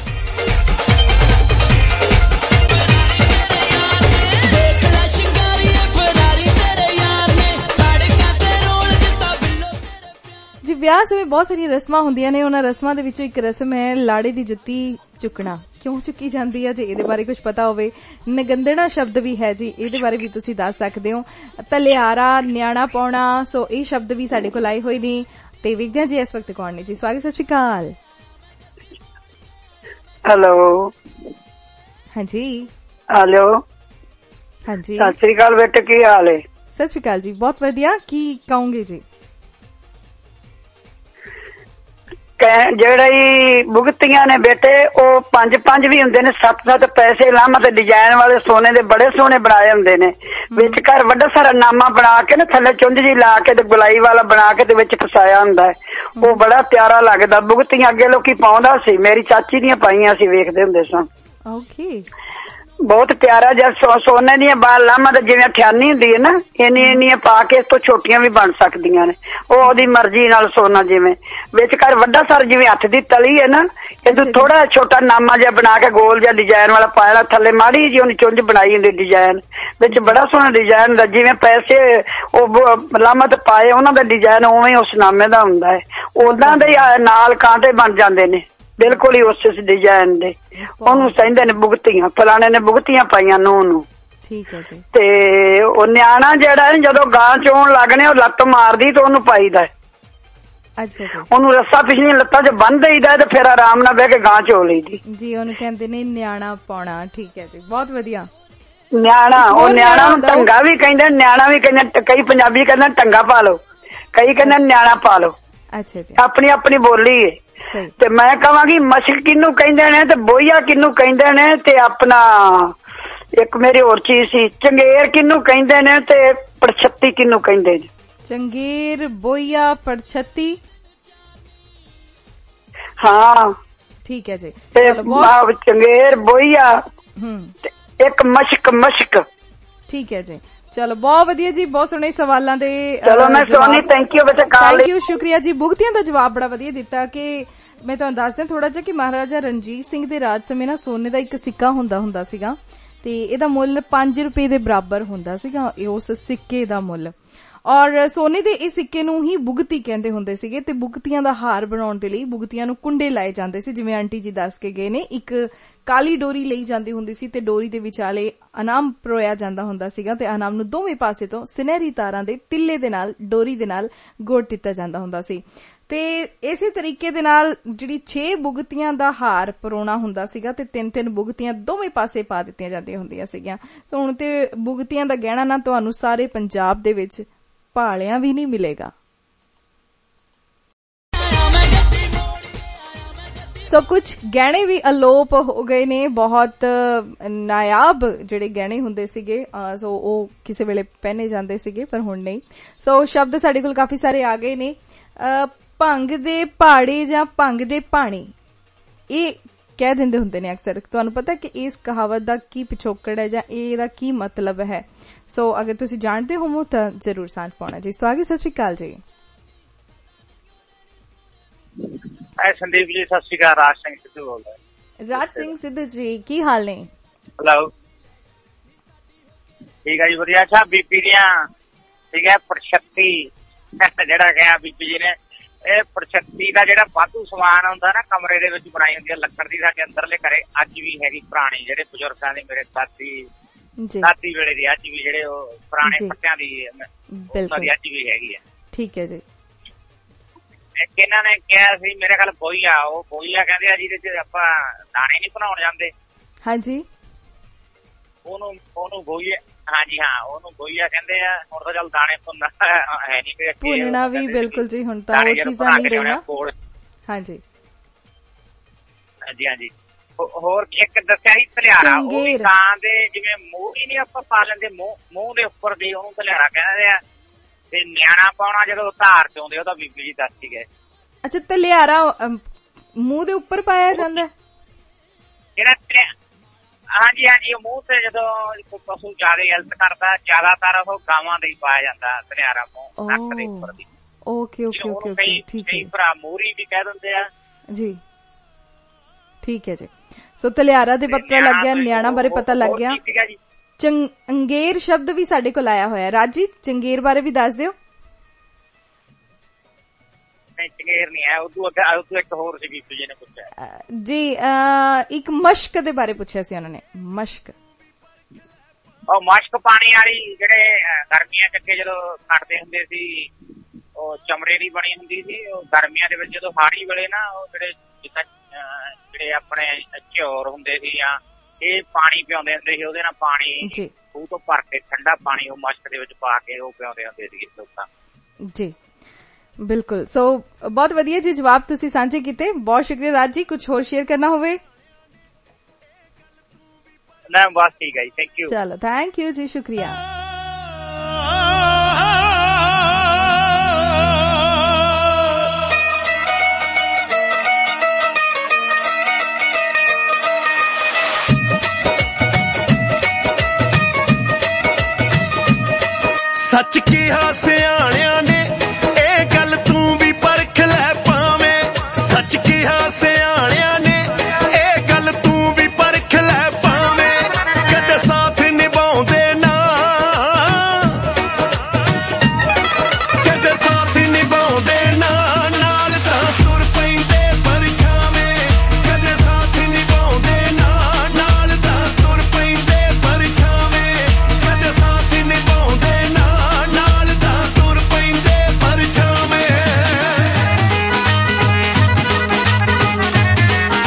ਜੀ ਵਿਆਹ ਸਮੇਂ ਬਹੁਤ ਸਾਰੀਆਂ ਰਸਮਾਂ ਹੁੰਦੀਆਂ ਨੇ, ਉਹਨਾਂ ਰਸਮਾਂ ਦੇ ਵਿੱਚੋਂ ਇੱਕ ਰਸਮ ਹੈ ਲਾੜੇ ਦੀ ਜੁੱਤੀ ਚੁੱਕਣਾ। ਕਿਉਂ ਚੁੱਕੀ ਜਾਂਦੀ ਹੈ, ਜੇ ਇਹਦੇ ਬਾਰੇ ਕੁਝ ਪਤਾ ਹੋਵੇ। ਨਗੰਦਣਾ ਸ਼ਬਦ ਵੀ ਹੈ ਜੀ, ਇਹਦੇ ਬਾਰੇ ਵੀ ਤੁਸੀਂ ਦੱਸ ਸਕਦੇ ਹੋ। ਤਲਿਆਰਾ, ਨਿਆਣਾ ਪਾਉਣਾ, ਸੋ ਇਹ ਸ਼ਬਦ ਵੀ ਸਾਡੇ ਕੋਲ ਆਏ ਹੋਏ ਨੇ ਤੇ ਵੇਖਦੇ ਹਾਂ ਜੀ ਇਸ ਵਕਤ ਕੌਣ ਨੇ ਜੀ। ਸਵਾਗਤ, ਸਤਿ ਸ਼੍ਰੀ ਅਕਾਲ। ਹੈਲੋ। ਹਾਂਜੀ, ਹੈਲੋ। ਹਾਂਜੀ, ਸਤਿ ਸ਼੍ਰੀ ਅਕਾਲ ਬੇਟੇ, ਕੀ ਹਾਲ ਹੈ? ਸਤਿ ਸ਼੍ਰੀ ਅਕਾਲ ਜੀ, ਬਹੁਤ ਵਧੀਆ। ਕੀ ਕਹੋਗੇ ਜੀ? ਜਿਹੜੇ ਭੁਗਤੀਆਂ ਨੇ ਬੇਟੇ, ਉਹ ਪੰਜ ਪੰਜ ਵੀ ਹੁੰਦੇ ਨੇ, ਸੱਤ ਸੱਤ ਪੈਸੇ ਲਾਮਾ ਤੇ ਡਿਜ਼ਾਈਨ ਵਾਲੇ ਸੋਨੇ ਦੇ ਬੜੇ ਸੋਹਣੇ ਬਣਾਏ ਹੁੰਦੇ ਨੇ। ਵਿੱਚ ਘਰ ਵੱਡਾ ਸਾਰਾ ਨਾਮਾ ਬਣਾ ਕੇ ਨਾ, ਥੱਲੇ ਚੁੰਝ ਜੀ ਲਾ ਕੇ ਤੇ ਗੁਲਾਈ ਵਾਲਾ ਬਣਾ ਕੇ ਤੇ ਵਿੱਚ ਫਸਾਇਆ ਹੁੰਦਾ ਹੈ। ਉਹ ਬੜਾ ਪਿਆਰਾ ਲੱਗਦਾ। ਭੁਗਤੀਆਂ ਅੱਗੇ ਲੋਕੀ ਪਾਉਂਦਾ ਸੀ, ਮੇਰੀ ਚਾਚੀ ਦੀਆਂ ਪਾਈਆਂ ਸੀ, ਵੇਖਦੇ ਹੁੰਦੇ ਸਾਂ। ਓਕੇ, ਬਹੁਤ ਪਿਆਰਾ ਜਿਹਾ ਸੋ ਸੋਨੇ ਦੀਆਂ ਬਾਲ ਲਾਮਾ ਤੇ ਜਿਵੇਂ ਅਠਿਆਨੀ ਹੁੰਦੀ ਹੈ ਨਾ, ਇੰਨੀ ਇੰਨੀਆਂ ਪਾ ਕੇ ਇਸ ਤੋਂ ਛੋਟੀਆਂ ਵੀ ਬਣ ਸਕਦੀਆਂ ਨੇ। ਉਹ ਉਹਦੀ ਮਰਜ਼ੀ ਨਾਲ ਸੋਨਾ, ਜਿਵੇਂ ਵਿੱਚ ਘਰ ਵੱਡਾ ਸਾਰ ਜਿਵੇਂ ਹੱਥ ਦੀ ਤਲੀ ਹੈ ਨਾ, ਇਹਦੋਂ ਥੋੜਾ ਛੋਟਾ ਨਾਮਾ ਜਿਹਾ ਬਣਾ ਕੇ ਗੋਲ ਜਿਹਾ ਡਿਜ਼ਾਈਨ ਵਾਲਾ ਪਾਇਆ, ਥੱਲੇ ਮਾੜੀ ਜਿਹੀ ਉਹਨੇ ਚੁੰਝ ਬਣਾਈ ਹੁੰਦੀ ਡਿਜ਼ਾਈਨ ਵਿੱਚ, ਬੜਾ ਸੋਹਣਾ ਡਿਜ਼ਾਈਨ ਦਾ। ਜਿਵੇਂ ਪੈਸੇ ਉਹ ਲਾਮਾ ਤੇ ਪਾਏ ਉਹਨਾਂ ਦਾ ਡਿਜ਼ਾਈਨ ਉਵੇਂ ਉਸ ਨਾਮੇ ਦਾ ਹੁੰਦਾ ਹੈ। ਓਦਾਂ ਦੇ ਨਾਲ ਕਾਂਟੇ ਬਣ ਜਾਂਦੇ ਨੇ, ਬਿਲਕੁਲ ਹੀ ਉਸ ਡਿਜ਼ਾਈਨ ਦੇ। ਉਹਨੂੰ ਕਹਿੰਦੇ ਨੇ ਭੁਗਤੀਆਂ, ਫਲਾਣੇ ਨੇ ਭੁਗਤੀਆਂ ਪਾਈਆਂ ਨੂੰਹ ਨੂੰ। ਠੀਕ ਹੈ ਜੀ। ਤੇ ਉਹ ਨਿਆਣਾ ਜਿਹੜਾ ਜਦੋਂ ਗਾਂ ਚੋਣ ਲੱਗਣੇ, ਉਹ ਲੱਤ ਮਾਰਦੀ ਤੇ ਉਹਨੂੰ ਪਾਈਦਾ। ਅੱਛਾ ਜੀ, ਉਹਨੂੰ ਰੱਸਾ ਪਿਛਲੀਆਂ ਲੱਤਾਂ 'ਚ ਬੰਨ ਦੇਈਦਾ ਤੇ ਫਿਰ ਆਰਾਮ ਨਾਲ ਬਹਿ ਕੇ ਗਾਂ ਚੋ ਲਈਦੀ ਜੀ। ਉਹਨੂੰ ਕਹਿੰਦੇ ਨੇ ਨਿਆਣਾ ਪਾਉਣਾ। ਠੀਕ ਹੈ ਜੀ, ਬਹੁਤ ਵਧੀਆ। ਨਿਆਣਾ, ਉਹ ਨਿਆਣਾ ਨੂੰ ਟੰਗਾ ਵੀ ਕਹਿੰਦੇ, ਨਿਆਣਾ ਵੀ ਕਹਿੰਦੇ, ਕਈ ਪੰਜਾਬੀ ਕਹਿੰਦੇ ਟੰਗਾ ਪਾ ਲਓ, ਕਈ ਕਹਿੰਦੇ ਨਿਆਣਾ ਪਾ ਲਓ। ਅੱਛਾ ਜੀ, ਆਪਣੀ ਆਪਣੀ ਬੋਲੀ ਹੈ। ਤੇ ਮੈਂ ਕਹਾਂਗੀ ਮਸ਼ਕ ਕਿਹਨੂੰ ਕਹਿੰਦੇ ਨੇ ਤੇ ਬੋਈਆ ਕਿਹਨੂੰ ਕਹਿੰਦੇ ਨੇ, ਤੇ ਆਪਣਾ ਇੱਕ ਮੇਰੀ ਹੋਰ ਚੀਜ਼ ਸੀ, ਚੰਗੇਰ ਕਿਹਨੂੰ ਕਹਿੰਦੇ ਨੇ ਤੇ ਪੜਛੱਤੀ ਕਿਹਨੂੰ ਕਹਿੰਦੇ ਨੇ? ਚੰਗੇਰ, ਬੋਈਆ, ਪੜਛੱਤੀ। ਹਾਂ, ਠੀਕ ਹੈ ਜੀ। ਤੇ ਚੰਗੇਰ, ਬੋਈਆ, ਇੱਕ ਮਸ਼ਕ। ਮਸ਼ਕ ਠੀਕ ਹੈ ਜੀ, ਚਲੋ ਬਹੁਤ ਵਧੀਆ ਜੀ, ਬਹੁਤ ਸੋਹਣੇ ਸਵਾਲਾਂ ਦੇ। ਚਲੋ ਮੈਂ ਸੋਨੀ, ਥੈਂਕ ਯੂ ਬੇਟਾ, ਥੈਂਕ ਯੂ, ਸ਼ੁਕਰੀਆ ਜੀ। ਭੁਗਤੀਆਂ ਦਾ ਜਵਾਬ ਬੜਾ ਵਧੀਆ ਦਿੱਤਾ ਕਿ ਮੈਂ ਤੁਹਾਨੂੰ ਦੱਸਦਾ ਥੋੜਾ ਜਿਹਾ ਕਿ ਮਹਾਰਾਜਾ ਰਣਜੀਤ ਸਿੰਘ ਦੇ ਰਾਜ ਸਮੇਂ ਨਾ ਸੋਨੇ ਦਾ ਇੱਕ ਸਿੱਕਾ ਹੁੰਦਾ ਹੁੰਦਾ ਸੀਗਾ ਤੇ ਇਹਦਾ ਮੁੱਲ ਪੰਜ ਰੁਪਏ ਦੇ ਬਰਾਬਰ ਹੁੰਦਾ ਸੀਗਾ ਉਸ ਸਿੱਕੇ ਦਾ ਮੁੱਲ। ਔਰ ਸੋਨੇ ਦੇ ਇਸ ਸਿੱਕੇ ਨੂੰ ਹੀ ਬੁਗਤੀ ਕਹਿੰਦੇ ਹੁੰਦੇ ਸੀਗੇ ਤੇ ਬੁਗਤੀਆਂ ਦਾ ਹਾਰ ਬਣਾਉਣ ਦੇ ਲਈ ਬੁਗਤੀਆਂ ਨੂੰ ਕੁੰਡੇ ਲਾਏ ਜਾਂਦੇ ਸੀ, ਜਿਵੇਂ ਆਂਟੀ ਜੀ ਦੱਸ ਕੇ ਗਏ ਨੇ। ਇੱਕ ਕਾਲੀ ਡੋਰੀ ਲਈ ਜਾਂਦੀ ਹੁੰਦੀ ਸੀ ਤੇ ਡੋਰੀ ਦੇ ਵਿਚਾਲੇ ਇਨਾਮ ਪਰੋਇਆ ਜਾਂਦਾ ਹੁੰਦਾ ਸੀਗਾ ਤੇ ਇਨਾਮ ਨੂੰ ਦੋਵੇਂ ਪਾਸੇ ਤੋਂ ਸੁਨਹਿਰੀ ਤਾਰਾਂ ਦੇ ਤਿੱਲੇ ਦੇ ਨਾਲ ਡੋਰੀ ਦੇ ਨਾਲ ਗੋਟ ਦਿੱਤਾ ਜਾਂਦਾ ਹੁੰਦਾ ਸੀ। ਤੇ ਇਸੇ ਤਰੀਕੇ ਦੇ ਨਾਲ ਜਿਹੜੀ ਛੇ ਬੁਗਤੀਆਂ ਦਾ ਹਾਰ ਪਰੋਣਾ ਹੁੰਦਾ ਸੀਗਾ ਤੇ ਤਿੰਨ ਤਿੰਨ ਬੁਗਤੀਆਂ ਦੋਵੇਂ ਪਾਸੇ ਪਾ ਦਿੱਤੀਆਂ ਜਾਂਦੀਆਂ ਹੁੰਦੀਆਂ ਸੀਗੀਆਂ। ਸੋ ਹੁਣ ਤੇ ਬੁਗਤੀਆਂ ਦਾ ਗਹਿਣਾ ਨਾ ਤੁਹਾਨੂੰ ਸਾਰੇ ਪੰਜਾਬ ਦੇ ਵਿੱਚ ਭਾਲਿਆਂ ਵੀ ਨਹੀਂ ਮਿਲੇਗਾ। ਸੋ ਕੁਝ ਗਹਿਣੇ ਵੀ ਅਲੋਪ ਹੋ ਗਏ ਨੇ, ਬਹੁਤ ਨਾਇਆਬ ਜਿਹੜੇ ਗਹਿਣੇ ਹੁੰਦੇ ਸੀਗੇ, ਸੋ ਉਹ ਕਿਸੇ ਵੇਲੇ ਪਹਿਨੇ ਜਾਂਦੇ ਸੀਗੇ ਪਰ ਹੁਣ ਨਹੀਂ। ਸੋ ਸ਼ਬਦ ਸਾਡੇ ਕੋਲ ਕਾਫੀ ਸਾਰੇ ਆ ਗਏ ਨੇ। ਭੰਗ ਦੇ ਪਹਾੜੇ ਜਾਂ ਭੰਗ ਦੇ ਪਾਣੀ, ਇਹ ਕਹਿ ਦਿੰਦੇ ਹੁੰਦੇ ਨੇ ਅਕਸਰ। ਤੁਹਾਨੂੰ ਪਤਾ ਕਿ ਇਸ ਕਹਾਵਤ ਦਾ ਕੀ ਪਿਛੋਕੜ ਹੈ ਜਾਂ ਇਹਦਾ ਕੀ ਮਤਲਬ ਹੈ? ਸੋ ਅਗਰ ਤੁਸੀਂ ਜਾਣਦੇ ਹੋ ਤਾਂ ਜ਼ਰੂਰ ਸਾਂਝ ਪਾਉਣਾ ਜੀ। ਸਵਾਗਤ, ਸਤਿ ਸ਼੍ਰੀ ਅਕਾਲ ਜੀ। ਸੰਦੀਪ ਜੀ ਸਤਿ ਸ਼੍ਰੀ ਅਕਾਲ, ਰਾਜ ਸਿੰਘ ਸਿੱਧੂ ਬੋਲਦਾ। ਰਾਜ ਸਿੰਘ ਸਿੱਧੂ ਜੀ ਕੀ ਹਾਲ ਨੇ? ਹੈਲੋ, ਠੀਕ ਹੈ ਜੀ, ਵਧੀਆ। ਅੱਛਾ, ਬੀਬੀ ਦੀਆਂ ਠੀਕ ਹੈ ਪ੍ਰਸ਼ਕਤੀ ਜਿਹੜਾ ਕਿਹਾ ਬੀਬੀ ਜੀ ਨੇ, ਇਹ ਪ੍ਰਸ਼ਕਤੀ ਦਾ ਜਿਹੜਾ ਵਾਧੂ ਸਮਾਨ ਹੁੰਦਾ ਨਾ ਕਮਰੇ ਦੇ ਵਿੱਚ ਬਣਾਈ ਹੁੰਦੀ ਹੈ ਲੱਕੜ ਦੀ, ਸਾਡੇ ਅੰਦਰਲੇ ਘਰੇ ਅੱਜ ਵੀ ਹੈਗੀ ਪੁਰਾਣੀ, ਜਿਹੜੇ ਬਜ਼ੁਰਗਾਂ ਦੀ, ਮੇਰੇ ਦਾਦੀ ਦਾਦੀ ਵੇਲੇ ਦੀ ਅੱਜ ਵੀ ਜਿਹੜੇ ਉਹ ਪੁਰਾਣੇ ਪੱਟਿਆਂ ਦੀ ਅੱਜ ਵੀ ਹੈਗੀ ਹੈ। ਠੀਕ ਹੈ ਜੀ। ਇਹਨਾਂ ਨੇ ਕਿਹਾ ਸੀ ਮੇਰੇ ਖਿਆਲ ਬੋਈਆ, ਉਹ ਬੋਈਆ ਕਹਿੰਦੇ ਆ ਜਿਹਦੇ ਚ ਆਪਾਂ ਦਾਣੇ ਨੀ ਬਣਾਉਣ ਜਾਂਦੇ। ਹਾਂਜੀ, ਉਹਨੂੰ ਉਹਨੂੰ ਬੋਈਆ, ਹਾਂਜੀ ਹਾਂ ਉਹਨੂੰ ਬੋਈਆ ਕਹਿੰਦੇ ਆ। ਹੁਣ ਤਾਂ ਚੱਲ ਦਾਣੇ ਭੁੰਨਣਾ ਹੈ ਨੀ, ਭੁੰਨਣਾ ਵੀ ਬਿਲਕੁਲ ਜੀ ਹੁਣ ਤਾਂ ਉਹ ਚੀਜ਼ਾਂ ਨਹੀਂ ਰਹੀਆਂ। ਹਾਂਜੀ ਹਾਂਜੀ ਹਾਂਜੀ। ਹੋਰ ਇੱਕ ਦੱਸਿਆ ਸੀ ਧਲਿਆਰਾ, ਉਹ ਵੀ ਕਾਂ ਦੇ ਜਿਵੇਂ ਮੂੰਹ ਹੀ ਨੀ ਆਪਾਂ ਪਾ ਲੈਂਦੇ, ਮੂੰਹ ਮੂੰਹ ਦੇ ਉੱਪਰ ਦੀ, ਉਹਨੂੰ ਧਲਿਆਰਾ ਕਹਿੰਦੇ ਆ। ਤੇ ਨਿਆਣਾ ਪਾਉਣਾ ਜਦੋਂ ਧਾਰ ਚ ਆਉਂਦੇ, ਉਹ ਤਾਂ ਬੀਬੀ ਜੀ ਦੱਸ ਗਏ। ਅੱਛਾ, ਧਲਿਆਰਾ ਮੂੰਹ ਦੇ ਉੱਪਰ ਪਾਇਆ ਜਾਂਦਾ ਜਿਹੜਾ? ਹਾਂਜੀ ਹਾਂਜੀ, ਮੂੰਹ ਤੇ ਜਦੋਂ ਪਸ਼ੂ ਜ਼ਿਆਦਾ ਹੈਲਥ ਕਰਦਾ, ਜ਼ਿਆਦਾਤਰ ਉਹ ਗਾਵਾਂ ਦੇ ਹੀ ਪਾਇਆ ਜਾਂਦਾ ਧਲਿਆਰਾ, ਮੂੰਹ ਨੱਕ ਦੇ ਉੱਪਰ ਦੀ। ਓਕੇ ਓਕੇ ਓਕੇ, ਠੀਕ ਹੈ। ਭਰਾ ਮੂਹਰੀ ਵੀ ਕਹਿ ਦਿੰਦੇ ਆ ਜੀ। ਠੀਕ ਹੈ ਜੀ। ਸੋ ਧਲਿਆਰਾ ਦੇ ਪਤਾ ਲੱਗ ਗਿਆ, ਨਿਆਣਾ ਬਾਰੇ ਪਤਾ ਲੱਗ ਗਿਆ। ਚੰਗੇਰ ਸ਼ਬਦ ਵੀ ਸਾਡੇ ਕੋਲ ਆਇਆ ਹੋਇਆ। ਰਾਜੀ, ਚੰਗੇਰ ਬਾਰੇ ਵੀ ਦੱਸ ਦਿਓ। ਨਹੀਂ, ਚੰਗੇਰ ਨਹੀਂ ਹੈ, ਉਦੋਂ ਉਦੋਂ ਇੱਕ ਹੋਰ ਸੀ ਬੀਬੀ ਜੀ ਨੇ ਪੁੱਛਿਆ ਜੀ। ਇੱਕ ਮਸ਼ਕ ਦੇ ਬਾਰੇ ਪੁੱਛਿਆ ਸੀ ਉਹਨਾਂ ਨੇ। ਮਸ਼ਕ, ਉਹ ਮਸ਼ਕ ਪਾਣੀ ਵਾਲੀ, ਜਿਹੜੇ ਗਰਮੀਆਂ ਚ ਅੱਗੇ ਜਦੋਂ ਕੱਟਦੇ ਹੁੰਦੇ ਸੀ, ਉਹ ਚਮੜੇ ਦੀ ਬਣੀ ਹੁੰਦੀ ਸੀ। ਉਹ ਗਰਮੀਆਂ ਦੇ ਵਿੱਚ ਜਦੋਂ ਹਾੜੀ ਵੇਲੇ ਨਾ, ਉਹ ਜਿਹੜੇ ਜਿੱਦਾਂ ਜਿਹੜੇ ਆਪਣੇ ਝੋਰ ਹੁੰਦੇ ਸੀ ਜਾਂ ਇਹ ਪਾਣੀ ਪਿਆਉਂਦੇ ਹੁੰਦੇ ਸੀ, ਉਹਦੇ ਨਾਲ ਪਾਣੀ ਖੂਹ ਤੋਂ ਭਰ ਕੇ ਠੰਡਾ ਪਾਣੀ ਉਹ ਮਸ਼ਕ ਦੇ ਵਿੱਚ ਪਾ ਕੇ ਉਹ ਪਿਆਉਂਦੇ ਹੁੰਦੇ ਸੀ ਲੋਕਾਂ ਜੀ। ਬਿਲਕੁਲ। ਸੋ ਬਹੁਤ ਵਧੀਆ ਜੀ ਜਵਾਬ ਤੁਸੀਂ ਸਾਂਝੇ ਕੀਤੇ, ਬਹੁਤ ਸ਼ੁਕਰੀਆ ਰਾਜ ਜੀ। ਕੁਝ ਹੋਰ ਸ਼ੇਅਰ ਕਰਨਾ ਹੋਵੇ? ਨਾ ਬਸ ਠੀਕ ਹੈ ਜੀ, ਥੈਂਕ ਯੂ। ਚਲੋ, ਥੈਂਕ ਯੂ ਜੀ, ਸ਼ੁਕਰੀਆ। ਸੱਚ ਕਿਹਾ ਸਿਆਣਿਆਂ ਨੇ, ਇਹ ਗੱਲ ਤੂੰ ਵੀ ਪਰਖ ਲੈ ਭਾਵੇਂ। ਸੱਚ ਕਿਹਾ ਸਿਆਣਿਆਂ ਨੇ, ਇਹ ਗੱਲ ਤੂੰ ਵੀ ਪਰਖ ਲੈ ਭਾਵੇਂ। ਕਦੇ ਸਾਥ ਨਿਭਾਉਂਦੇ ਨਾ, ਕਦੇ ਸਾਥ ਨਿਭਾਉਂਦੇ ਨਾ, ਨਾਲ ਤਾਂ ਤੁਰ ਪੈਂਦੇ ਪਰਛਾਵੇਂ। ਕਦੇ ਸਾਥ ਨਿਭਾਉਂਦੇ ਨਾ, ਨਾਲ ਤਾਂ ਤੁਰ ਪੈਂਦੇ ਪਰਛਾਵੇਂ। ਕਦੇ ਸਾਥ ਨਿਭਾਉਂਦੇ ਨਾ, ਨਾਲ ਤਾਂ ਤੁਰ ਪੈਂਦੇ ਪਰਛਾਵੇਂ।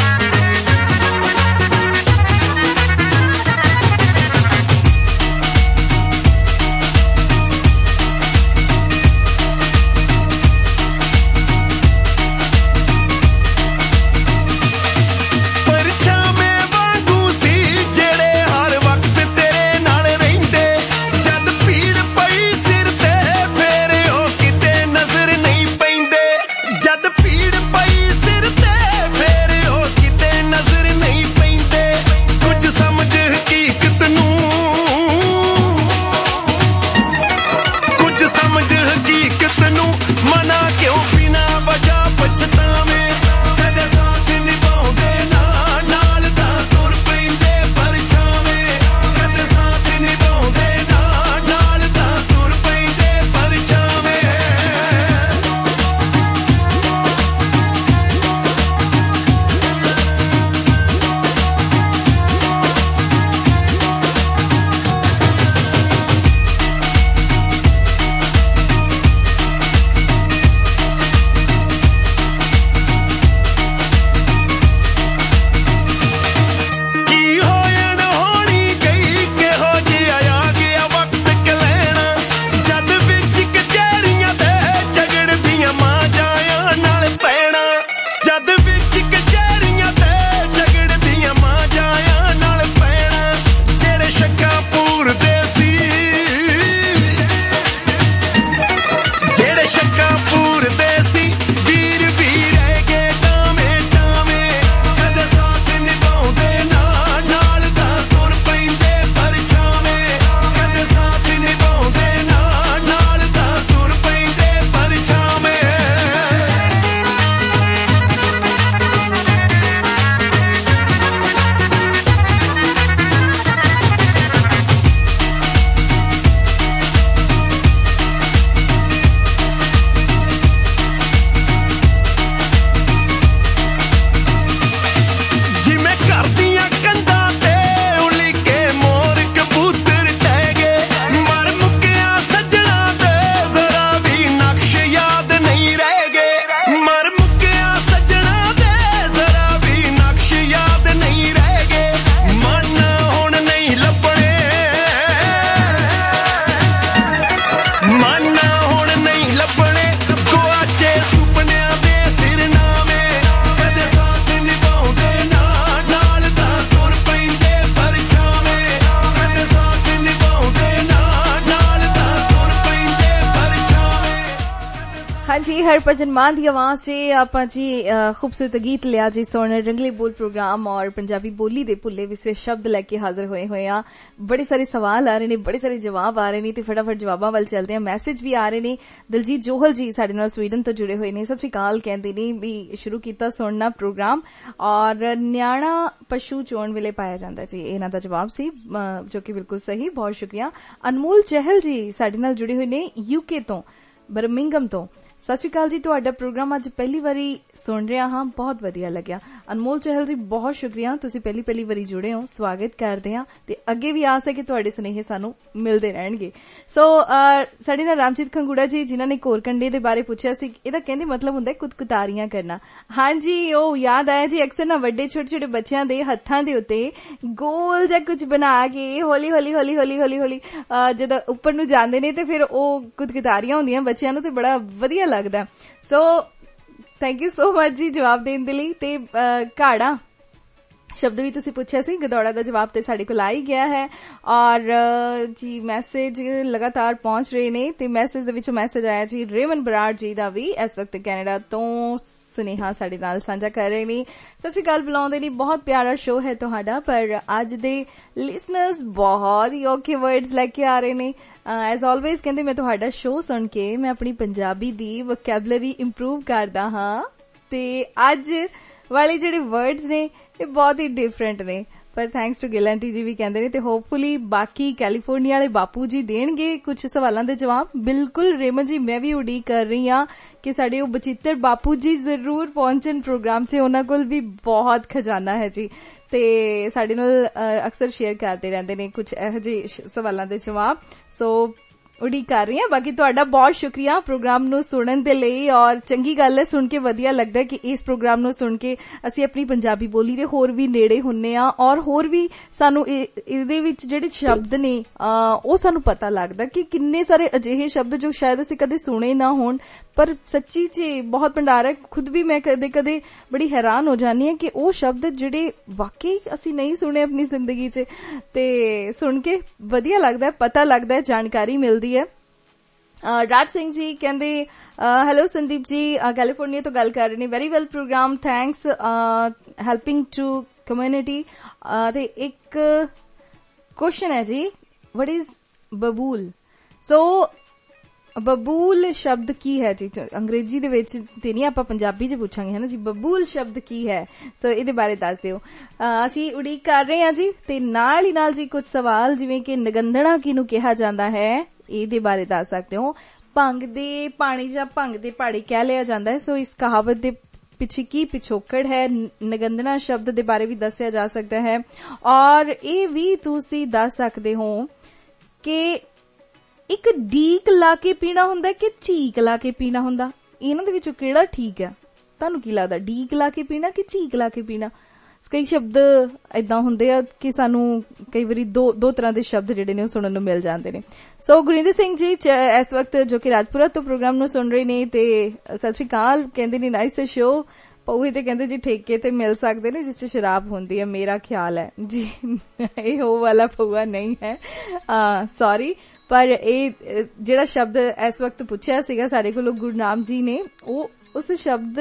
हाँ जी, हरभजन मान की आवाज से आप जी खूबसूरत गीत लिया जी सुन रंगले बोल प्रोग्राम और पंजाबी बोली दे भुले विसरे शब्द लैके हाजिर होए हुए आ। बड़े सारे सवाल आ रहे ने, बड़े सारे जवाब आ रहे ने ते फटाफट जवाबां वल चलदे आ। मैसेज भी आ रहे ने। दिलजीत जोहल जी साडे नाल स्वीडन तो जुड़े हुए ने, सत श्री अकाल कहंदे ने भी शुरू कीता सुनना प्रोग्राम और न्याणा पशु चोण वेले पाया जांदा जी, इन्हां दा जवाब सी जो कि बिल्कुल सही, बहुत शुक्रिया। अनमोल चहल जी साडे नाल जुड़े हुए ने यूके तो, बर्मिंघम तो। सत श्री अकाल जी, तुहाडा प्रोग्राम अज पहली वारी सुन रहा हाँ, बहुत वधिया लग्या। अनमोल चहल जी बहुत शुक्रिया, तुसी पहली पहली वारी जुड़े हो, स्वागत करते हैं ते अगे भी आस है कि तुहाडे सुनेहे सानू मिलदे रहणगे। सो साडे नाल रामजीत खंगूड़ा जी जिन्हां ने कोरकंडे दे बारे पुछया सी, इहदा कहंदे मतलब हुंदा है कुतकुतारियां करना। हां जी, ओ याद आया जी, अक्सर ना वड्डे छोटे छोटे बच्चों दे हत्थां दे उत्ते गोल जिहा कुछ बना के हौली हौली हौली हौली हौली हौली जदों उपर नूं जांदे ने ते फिर ओ कुतकुतारियां हुंदियां बच्चों नूं ते बड़ा वधिया लगदा। So thank you so much जी जवाब देने के लिए। ते घाड़ा शब्द भी तुसी पूछा सी, गदौड़ा दा जवाब ते साडे कोल आ ही गया है और जी मैसेज लगातार पहुंच रहे ने ते मैसेज दे विचों मैसेज आया जी रेमन बराड़ जी दा भी इस वक्त कैनेडा तो सुनेहा साडे नाल साझा कर रहे ने। सत श्री अकाल बुलाउंदे ने, बहुत प्यारा शो है तुहाडा, पर अज दे लिसनर्स बहुत ही औखे वर्ड्स लेके आ रहे ने। एज ऑलवेज कहंदे मैं तुहाडा शो सुन के मैं अपनी पंजाबी दी वोकैबुलरी इंप्रूव करदा हां ते अज वाले जेडे वर्ड्स ने ये बहुत ही डिफरेंट ने, पर thanks to Gill aunty ji भी कहंदे ने ते होपफुली बाकी कैलीफोर्निया वाले बापू जी देणगे कुछ सवालों दे जवाब। बिल्कुल रेमन जी, मैं भी उडीक कर रही हां कि साडे ओ बचित्तर बापू जी जरूर पहुंचन प्रोग्राम च, उन्हां कोल भी बहुत खजाना है जी ते साडे नाल अक्सर शेयर करते रहंदे ने कुछ इहो जिहे सवालों दे जवाब। सो उडीक कर रही हैं। बाकी तुहाडा बहुत शुक्रिया प्रोग्राम नूं सुनन दे लई और चंगी गल है, सुन के वधिया लगदा है कि इस प्रोग्राम नूं सुन के असीं अपनी पंजाबी बोली दे होर भी नेड़े हुन्ने आ और होर भी सानू इहदे विच जेहड़े शब्द ने ओ सानू पता लगदा कि किन्ने सारे अजिहे शब्द जो शायद असीं कदे सुने ना होण, पर सच्ची च बहुत भंडार है। खुद भी मैं कदे कदे बड़ी हैरान हो जानी है कि ओ शब्द जेहड़े वाकई असीं नहीं सुने अपनी जिंदगी च, ते सुन के वधिया लगदा है, पता लगदा है, जानकारी मिलदी है। राज सिंह जी कहंदे हेलो संदीप जी, कैलिफोर्निया तो गल कर रहे ने, very well programme, thanks helping to community. ते एक क्वेश्चन है जी, व्हाट इज बबूल? सो बबूल शब्द की है जी? अंग्रेजी दे विच ते नहीं, आपां पंजाबी च पूछांगे है ना जी, बबूल शब्द की है? सो इहदे बारे दस दिओ। असीं उड़ीक कर रहे हां जी, ते नाल ही नाल जी कुछ सवाल जिवें कि नगंदड़ा किहनूं कहा जांदा है, ਇਹਦੇ ਬਾਰੇ ਦੱਸ ਸਕਦੇ ਹੋ। ਭੰਗ ਦੇ ਪਾਣੀ ਜਾਂ ਭੰਗ ਦੇ ਪਾੜੇ ਕਹਿ ਲਿਆ ਜਾਂਦਾ ਹੈ। ਸੋ ਇਸ ਕਹਾਵਤ ਦੇ ਪਿੱਛੇ ਕੀ ਪਿਛੋਕੜ ਹੈ, ਨਗੰਦਣਾ ਸ਼ਬਦ ਦੇ ਬਾਰੇ ਵੀ ਦੱਸਿਆ ਜਾ ਸਕਦਾ ਹੈ ਔਰ ਇਹ ਵੀ ਤੁਸੀਂ ਦੱਸ ਸਕਦੇ ਹੋ ਕਿ ਇੱਕ ਡੀਕ ਲਾ ਕੇ ਪੀਣਾ ਹੁੰਦਾ ਕਿ ਝੀਕ ਲਾ ਕੇ ਪੀਣਾ ਹੁੰਦਾ, ਇਹਨਾਂ ਦੇ ਵਿੱਚੋਂ ਕਿਹੜਾ ਠੀਕ ਹੈ? ਤੁਹਾਨੂੰ ਕੀ ਲੱਗਦਾ, ਡੀਕ ਲਾ ਕੇ ਪੀਣਾ ਕਿ ਝੀਕ ਲਾ ਕੇ ਪੀਣਾ? कई शब्द इदां हुंदे आ कि सानू कई बारी दो दो तरह के शब्द जिहड़े ने सुनन नूं मिल जांदे ने। सो गुरिंदर सिंह जी इस वक्त जो कि राजपुरा तो प्रोग्राम नूं सुन रहे ने ते सत श्री अकाल कहंदे ने, नाइस शो। पौहे ते कहंदे जी ठेके ते मिल सकदे ने जिस च शराब हुंदी है, मेरा ख्याल है जी ये हो वाला पौहा नहीं है, सॉरी, पर ए जिहड़ा शब्द इस वक्त पुछया सीगा साडे कोलों गुरनाम जी ने, ओ उस शब्द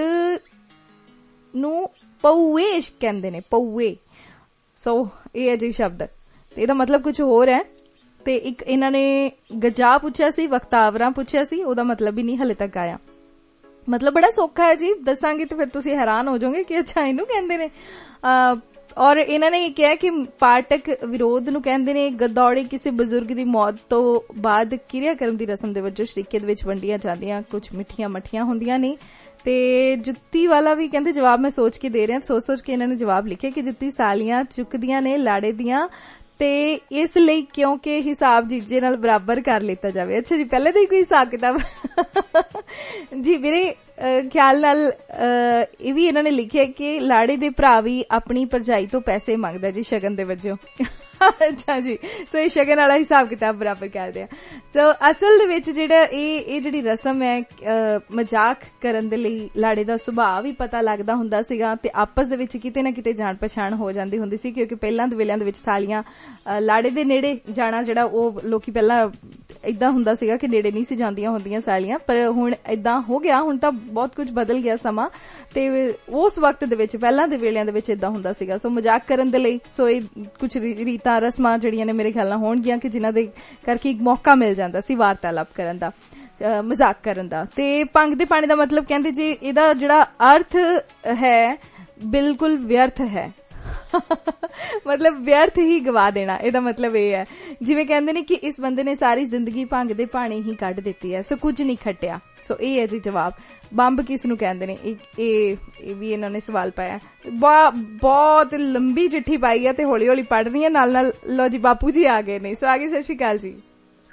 नूं पौए कहंदे ने, पौए। सो ये है जी शब्द, ਇਹਦਾ मतलब कुछ होर है। ते एक इन्हां ने गजा पुछया सी, वक्तावरा पुछया सी, ओदा मतलब भी नहीं हले तक आया। मतलब बड़ा सौखा है जी, दसांगी तो फिर तुसीं हैरान हो जाओगे कि अच्छा इनू कहंदे ने। और इन्हां ने कहा कि पाठक विरोध नूं कहंदे ने, गदौड़े किसी बजुर्ग दी मौत तो बाद किरियाकर्म दी रस्म दे वजों शरीके दे विच वंडियां जांदियां कुछ मिठियां मठियां हुंदियां ने। ते जुत्ती वाला भी कहंदे जवाब मैं सोच के दे रहा, सोच सोच के इन्होंने जवाब लिखे कि जुत्ती सालियां चुकदियां ने लाड़े दियां ते इस लई क्योंकि हिसाब जीजे नाल बराबर कर लेता जावे। अच्छा जी, पहले तो ही कोई हिसाब किताब जी मेरे ख्याल नाल ये भी इन्होंने लिखे कि लाड़े दे भरा भी अपनी भरजाई तो पैसे मंगदा जी शगन दे वजों। अच्छा जी, सो ये शगन वाला हिसाब किताब बराबर कर दिया। सो असल दे विच जेहड़ा ये जेहड़ी रस्म है मजाक करन दे लई लाड़े दा सुभाव भी पता लगदा हुंदा सीगा ते आपस दे विच किते ना किते जान पछाण हो जांदी हुंदी सी, क्योंकि पहलां दे वेलिਆਂ दे विच सालियां लाड़े दे नेड़े जाना जेहड़ा ओ लोकी पहला ਏਦਾਂ ਹੁੰਦਾ ਸੀਗਾ ਕਿ ਨੇੜੇ ਨਹੀਂ ਸੀ ਜਾਂਦੀਆਂ ਹੁੰਦੀਆਂ ਸਾਲੀਆਂ, ਪਰ ਹੁਣ ਏਦਾਂ ਹੋ ਗਿਆ, ਹੁਣ ਤਾਂ ਬਹੁਤ ਕੁਝ ਬਦਲ ਗਿਆ ਸਮਾਂ। ਤੇ ਉਸ ਵਕਤ ਦੇ ਵਿੱਚ, ਪਹਿਲਾਂ ਦੇ ਵੇਲਿਆਂ ਦੇ ਵਿੱਚ ਏਦਾਂ ਹੁੰਦਾ ਸੀਗਾ। ਸੋ ਮਜ਼ਾਕ ਕਰਨ ਦੇ ਲਈ ਸੋ ਇਹ ਕੁਝ ਰੀਤਾਂ ਰਸਮਾਂ ਜਿਹੜੀਆਂ ਨੇ ਮੇਰੇ ਖਿਆਲ ਨਾਲ ਹੋਣਗੀਆਂ ਕਿ ਜਿਨ੍ਹਾਂ ਦੇ ਕਰਕੇ ਇੱਕ ਮੌਕਾ ਮਿਲ ਜਾਂਦਾ ਸੀ ਵਾਰਤਾਲਾਪ ਕਰਨ ਦਾ, ਮਜ਼ਾਕ ਕਰਨ ਦਾ। ਤੇ ਭੰਗ ਦੇ ਪਾਣੀ ਦਾ ਮਤਲਬ ਕਹਿੰਦੇ ਜੀ ਇਹਦਾ ਜਿਹੜਾ ਅਰਥ ਹੈ ਬਿਲਕੁਲ ਵਿਅਰਥ ਹੈ। ਮਤਲਬ ਵਿਅਰਥ ਹੀ ਗਵਾ ਦੇਣਾ, ਇਹਦਾ ਮਤਲਬ ਇਹ ਹੈ। ਜਿਵੇਂ ਕਹਿੰਦੇ ਨੇ ਕਿ ਇਸ ਬੰਦੇ ਨੇ ਸਾਰੀ ਜ਼ਿੰਦਗੀ ਭੰਗ ਦੇ ਪਾਣੀ ਹੀ ਕੱਢ ਦਿੱਤੀ ਹੈ, ਸੋ ਕੁਝ ਨਹੀਂ ਖੱਟਿਆ। ਸੋ ਇਹ ਹੈ ਜੀ ਜਵਾਬ। ਬੰਬ ਕਿਸ ਨੂੰ ਕਹਿੰਦੇ ਨੇ, ਇਹ ਇਹ ਵੀ ਇਹਨਾਂ ਨੇ ਸਵਾਲ ਪਾਇਆ। ਬਹੁਤ ਲੰਬੀ ਚਿੱਠੀ ਪਾਈ ਹੈ ਤੇ ਹੌਲੀ ਹੌਲੀ ਪੜ੍ਹ ਰਹੀ ਹੈ ਨਾਲ ਨਾਲ। ਲੋ ਜੀ ਬਾਪੂ ਜੀ ਆ ਗਏ ਨੇ। ਸੋ ਆ ਗਏ, ਸਤਿ ਸ਼੍ਰੀ ਅਕਾਲ ਜੀ।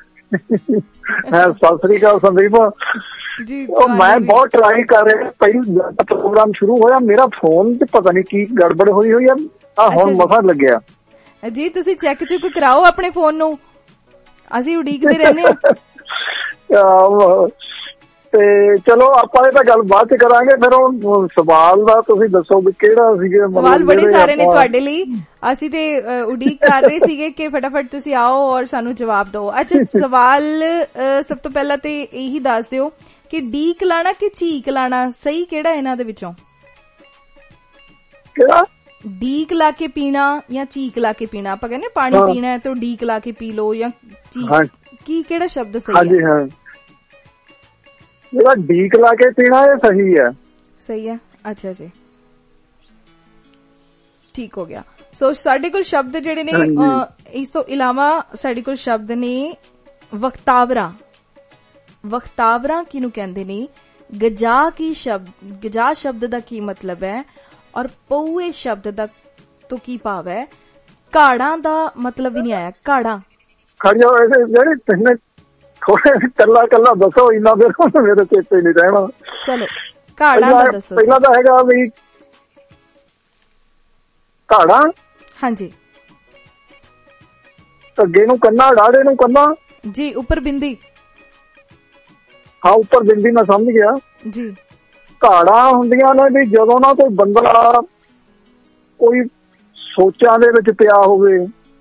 ਸਤਿ ਸ੍ਰੀ ਅਕਾਲ ਸੰਦੀਪ ਜੀ। ਮੈਂ ਬਹੁਤ ਟਰਾਈ ਕਰ ਰਿਹਾ, ਪਹਿਲੀ ਪ੍ਰੋਗਰਾਮ ਸ਼ੁਰੂ ਹੋਇਆ ਮੇਰਾ ਫੋਨ ਤੇ ਪਤਾ ਨਹੀਂ ਕੀ ਗੜਬੜ ਹੋਈ ਹੋਈ ਆ, ਹੁਣ ਮਸਾ ਲੱਗਿਆ ਜੀ। ਤੁਸੀਂ ਚੈੱਕ ਚੁੱਕ ਕਰਾਓ ਆਪਣੇ ਫੋਨ ਨੂੰ, ਅਸੀਂ ਉਡੀਕਦੇ ਰਹਿੰਦੇ ਹਾਂ। ਤੇ ਚਲੋ ਆਪਾਂ ਇਹ ਤਾਂ ਗੱਲ ਬਾਅਦ ਚ ਕਰਾਂਗੇ। ਫਿਰ ਹੁਣ ਸਵਾਲ ਦਾ ਤੁਸੀਂ ਦੱਸੋ ਵੀ ਕਿਹੜਾ ਸੀਗੇ ਸਵਾਲ? ਬੜੇ ਸਾਰੇ ਨੇ ਤੁਹਾਡੇ ਲਈ, ਅਸੀਂ ਤੇ ਉਡੀਕ ਕਰ ਰਹੇ ਸੀਗੇ ਕਿ ਫਟਾਫਟ ਤੁਸੀਂ ਆਓ ਔਰ ਸਾਨੂੰ ਜਵਾਬ ਦਿਓ। ਅੱਛਾ, ਸਵਾਲ ਸਭ ਤੋਂ ਪਹਿਲਾਂ ਤੇ ਇਹੀ ਦੱਸ ਦਿਓ ਕਿ ਡੀਕ ਲਾਣਾ ਕਿ ਚੀਕ ਲਾਣਾ ਸਹੀ ਕਿਹੜਾ ਇਹਨਾਂ ਦੇ ਵਿੱਚੋਂ? ਕਿਹੜਾ? ਡੀਕ ਲਾ ਕੇ ਪੀਣਾ ਜਾਂ ਚੀਕ ਲਾ ਕੇ ਪੀਣਾ? ਆਪਾਂ ਕਹਿੰਦੇ ਪਾਣੀ ਪੀਣਾ ਹੈ ਤਾਂ ਡੀਕ ਲਾ ਕੇ ਪੀ ਲੋ, ਜਾਂ ਚੀਕ, ਕੀ ਕਿਹੜਾ ਸ਼ਬਦ ਸਹੀ ਹੈ? ਹਾਂਜੀ ਹਾਂ, ਜਿਹੜਾ ਡੀਕ ਲਾ ਕੇ ਪੀਣਾ ਇਹ ਸਹੀ ਹੈ। ਸਹੀ ਹੈ, ਅੱਛਾ ਜੀ, ਠੀਕ ਹੋ ਗਿਆ। ਸੋ ਸਾਡੇ ਕੋਲ ਸ਼ਬਦ ਜਿਹੜੇ ਨੇ, ਇਸ ਤੋਂ ਇਲਾਵਾ ਸਾਡੇ ਕੋਲ ਸ਼ਬਦ ਨੇ ਵਖਤਾਵਰਾ। ਵਖਤਾਵਰਾ ਕਿਹਨੂੰ ਕਹਿੰਦੇ ਨੇ? ਗਜਾ ਕੀ ਸ਼ਬਦ, ਗਜਾ ਸ਼ਬਦ ਦਾ ਕੀ ਮਤਲਬ ਹੈ ਔਰ ਪਊਏ ਸ਼ਬਦ ਦਾ ਤੋਂ ਕੀ ਭਾਵ ਹੈ? ਘਾੜਾਂ ਦਾ ਮਤਲਬ ਵੀ ਨਹੀਂ ਆਇਆ। ਘਾੜਾ ਜਿਹੜੇ ਥੋੜੇ ਕੱਲਾ ਕੱਲਾ ਦੱਸੋ, ਇੰਨਾ ਫਿਰ ਮੇਰੇ ਚੇਤੇ ਨਹੀਂ ਰਹਿਣਾ। ਚਲੋ ਘਾੜਾ ਦਾ ਦੱਸੋ। ਪਹਿਲਾਂ ਤਾਂ ਹੈਗਾ ਵੀ ਘਾੜਾ, ਹਾਂਜੀ, ਅੱਗੇ ਨੂੰ ਕੰਨਾ, ਡਾੜੇ ਨੂੰ ਕੰਨਾ ਜੀ, ਉੱਪਰ ਬਿੰਦੀ। ਹਾਂ, ਉੱਪਰ ਬਿੰਦੀ, ਮੈਂ ਸਮਝ ਗਿਆ ਜੀ। ਘਾੜਾ ਹੁੰਦੀਆਂ ਨੇ ਵੀ ਜਦੋਂ ਨਾ ਕੋਈ ਬੰਦਾ ਕੋਈ ਸੋਚਾਂ ਦੇ ਵਿੱਚ ਪਿਆ ਹੋਵੇ,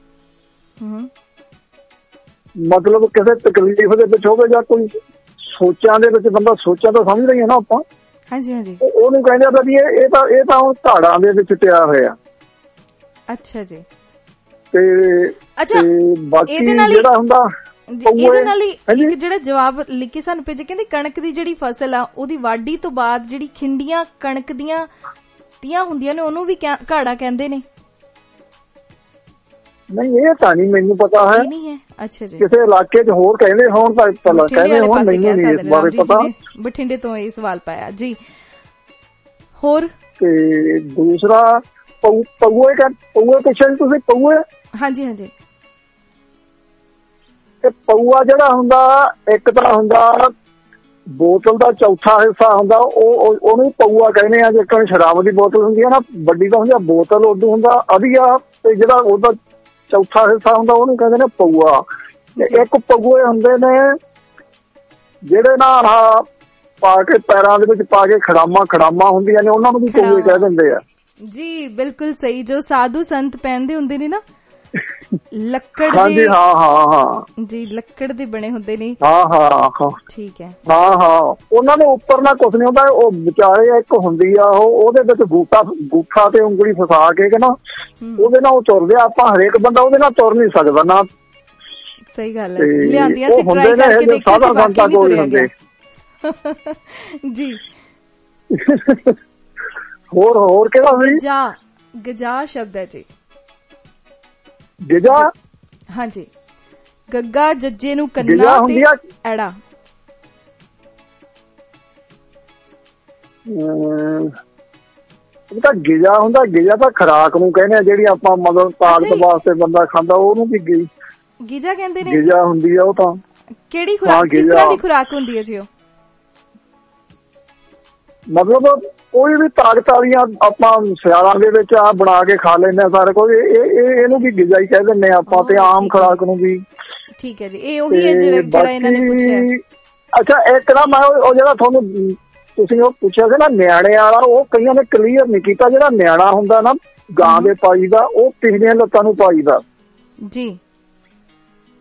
ਮਤਲਬ ਕਿਸੇ ਤਕਲੀਫ ਦੇ ਵਿੱਚ ਹੋਵੇ ਜਾਂ ਕੋਈ ਸੋਚਾਂ ਦੇ ਵਿੱਚ ਬੰਦਾ, ਸੋਚਾਂ ਤਾਂ ਸਮਝ ਰਹੀ ਹੈ ਨਾ ਆਪਾਂ। ਹਾਂਜੀ ਹਾਂਜੀ। ਉਹਨੂੰ ਕਹਿੰਦੇ ਆ ਵੀ ਇਹ ਤਾਂ ਇਹ ਤਾਂ ਹੁਣ ਘਾੜਾਂ ਦੇ ਵਿੱਚ ਪਿਆ ਹੋਇਆ। ਅੱਛਾ ਜੀ। ਤੇ ਅੱਛਾ, ਬਾਕੀ ਜਿਹੜਾ ਹੁੰਦਾ ਇਹਦੇ ਨਾਲ ਹੀ ਇੱਕ ਜਿਹੜਾ ਜਵਾਬ ਲਿਖ ਕੇ ਸਾਨੂੰ ਭੇਜੇ, ਕਹਿੰਦੇ ਕਣਕ ਦੀ ਜਿਹੜੀ ਫਸਲ ਆ ਉਹਦੀ ਵਾਢੀ ਤੋਂ ਬਾਅਦ ਜਿਹੜੀ ਖਿੰਡੀਆਂ ਕਣਕ ਦੀਆਂ ਤੀਆਂ ਹੁੰਦੀਆਂ ਨੇ ਉਹਨੂੰ ਵੀ ਘਾੜਾ ਕਹਿੰਦੇ ਨੇ। ਨਹੀਂ, ਇਹ ਤਾਂ ਨਹੀਂ ਮੈਨੂੰ ਪਤਾ ਹੈ। ਨਹੀਂ ਹੈ, ਅੱਛਾ ਜੀ। ਕਿਸੇ ਇਲਾਕੇ 'ਚ ਹੋਰ ਕਹਿੰਦੇ ਹੋਣ ਤਾਂ ਕਹਿੰਦੇ ਹੋਣ, ਮੈਨੂੰ ਨਹੀਂ ਇਸ ਬਾਰੇ ਪਤਾ। ਬਠਿੰਡੇ ਤੋਂ ਇਹ ਸਵਾਲ ਪਾਇਆ ਜੀ। ਹੋਰ ਤੇ ਦੂਸਰਾ ਪਊਏ, ਪਊਏ ਪੁੱਛਿਆ ਜੀ ਤੁਸੀਂ? ਪਊਏ, ਹਾਂਜੀ ਹਾਂਜੀ। ਤੇ ਪਊਆ ਜਿਹੜਾ ਹੁੰਦਾ, ਇੱਕ ਤਾਂ ਹੁੰਦਾ ਬੋਤਲ ਦਾ ਚੌਥਾ ਹਿੱਸਾ ਹੁੰਦਾ, ਉਹ ਉਹਨੂੰ ਪਊਆ ਕਹਿੰਦੇ ਆ। ਜੇ ਸ਼ਰਾਬ ਦੀ ਬੋਤਲ ਹੁੰਦੀ ਹੈ ਨਾ, ਵੱਡੀ ਤਾਂ ਹੁੰਦੀ ਆ ਬੋਤਲ, ਉਦੋਂ ਹੁੰਦਾ ਅਧੀਆ, ਤੇ ਜਿਹੜਾ ਉਹਦਾ ਚੌਥਾ ਹਿੱਸਾ ਹੁੰਦਾ ਉਹਨੂੰ ਕਹਿੰਦੇ ਨੇ ਪਊਆ। ਇੱਕ ਪਊਏ ਹੁੰਦੇ ਨੇ ਜਿਹੜੇ ਨਾ ਆਹ ਪਾ ਕੇ ਪੈਰਾਂ ਦੇ ਵਿੱਚ ਪਾ ਕੇ ਖੜਾਮਾਂ ਖੜਾਮਾਂ ਹੁੰਦੀਆਂ ਨੇ, ਉਹਨਾਂ ਨੂੰ ਵੀ ਪਊਏ ਕਹਿ ਦਿੰਦੇ ਆ ਜੀ। ਬਿਲਕੁਲ ਸਹੀ, ਜੋ ਸਾਧੂ ਸੰਤ ਪਹਿਨਦੇ ਹੁੰਦੇ ਨੇ ਨਾ, ਲੱਕੜ ਦੇ। ਹਾਂਜੀ, ਹਾਂ ਹਾਂ ਹਾਂ ਜੀ, ਲੱਕੜ ਦੇ ਬਣੇ ਹੁੰਦੇ ਨੇ। ਹਾਂ ਹਾਂ ਹਾਂ, ਠੀਕ ਹੈ। ਹਾਂ ਹਾਂ, ਉਹਨਾਂ ਦੇ ਉੱਪਰ ਨਾ ਕੁਛ ਨੀ ਹੁੰਦਾ, ਉਹ ਵਿਚਾਰੇ ਇੱਕ ਹੁੰਦੀ ਆ, ਉਹ ਉਹਦੇ ਵਿੱਚ ਗੂਠਾ ਗੂਠਾ ਤੇ ਉਂਗਲੀ ਫਸਾ ਕੇ ਨਾ ਉਹਦੇ ਨਾਲ ਉਹ ਤੁਰਦੇ ਆ। ਆਪਾਂ ਹਰੇਕ ਬੰਦਾ ਉਹਦੇ ਨਾਲ ਤੁਰ ਨੀ ਸਕਦਾ ਨਾ। ਸਹੀ ਗੱਲ ਹੈ, ਲਿਆਂਦੀਆਂ ਸੀ ਟਰਾਈ ਕਰਕੇ ਦੇਖਿਆ ਸੀ, ਬਾਕੀ ਨਹੀਂ ਤੁਰਿਆ ਗਿਆ ਜੀ। ਹੋਰ ਹੋਰ ਕਿਹੜਾ ਸੀ? ਗਜਾ, ਗਜਾ ਸ਼ਬਦ ਹੈ ਜੀ। ਗਜਾ, ਹਾਂਜੀ। ਗੱਗਾ ਜੱਜੇ ਨੂੰ ਕੰਨਾ ਤੇ ਐੜਾ। ਇਹ ਤਾਂ ਗਿਜਾ ਹੁੰਦਾ, ਗਿਜਾ ਤਾਂ ਖੁਰਾਕ ਨੂੰ ਕਹਿੰਦੇ ਆ, ਜਿਹੜੀ ਆਪਾਂ ਮਤਲਬ ਤਾਕਤ ਵਾਸਤੇ ਬੰਦਾ ਖਾਂਦਾ ਉਹਨੂੰ ਵੀ ਗਿਜਾ ਕਹਿੰਦੇ ਨੇ। ਗਿਜਾ ਹੁੰਦੀ ਆ ਉਹ ਤਾਂ। ਕਿਹੜੀ ਖੁਰਾਕ, ਕਿਸ ਤਰ੍ਹਾਂ ਦੀ ਖੁਰਾਕ ਹੁੰਦੀ ਹੈ ਜੀ ਉਹ? ਮਤਲਬ ਕੋਈ ਵੀ ਤਾਕਤ ਵਾਲੀਆਂ ਆਪਾਂ ਸਿਆਲਾਂ ਦੇ ਵਿੱਚ ਆ ਬਣਾ ਕੇ ਖਾ ਲੈਂਦੇ ਆ ਸਾਰਾ ਕੁਝ, ਇਹ ਇਹਨੂੰ ਵੀ ਗਿਜਾ ਹੀ ਕਹਿ ਦਿੰਦੇ ਆਪਾਂ, ਤੇ ਆਮ ਖੁਰਾਕ ਨੂੰ ਵੀ। ਠੀਕ ਹੈ ਜੀ, ਇਹ ਉਹੀ ਹੈ ਜਿਹੜਾ ਇਹਨਾਂ ਨੇ ਪੁੱਛਿਆ। ਅੱਛਾ, ਇੱਕ ਨਾ ਮੈਂ ਉਹ ਜਿਹੜਾ ਤੁਹਾਨੂੰ ਤੁਸੀਂ ਉਹ ਪੁੱਛਿਆ ਸੀ ਨਾ ਨਿਆਣੇ ਵਾਲਾ, ਉਹ ਕਈਆਂ ਨੇ ਕਲੀਅਰ ਨਹੀਂ ਕੀਤਾ। ਜਿਹੜਾ ਨਿਆਣਾ ਹੁੰਦਾ ਨਾ ਗਾਂ ਦੇ ਪਾਈ ਦਾ, ਉਹ ਪਿਛਲੀਆਂ ਲੱਤਾਂ ਨੂੰ ਪਾਈ ਦਾ ਜੀ।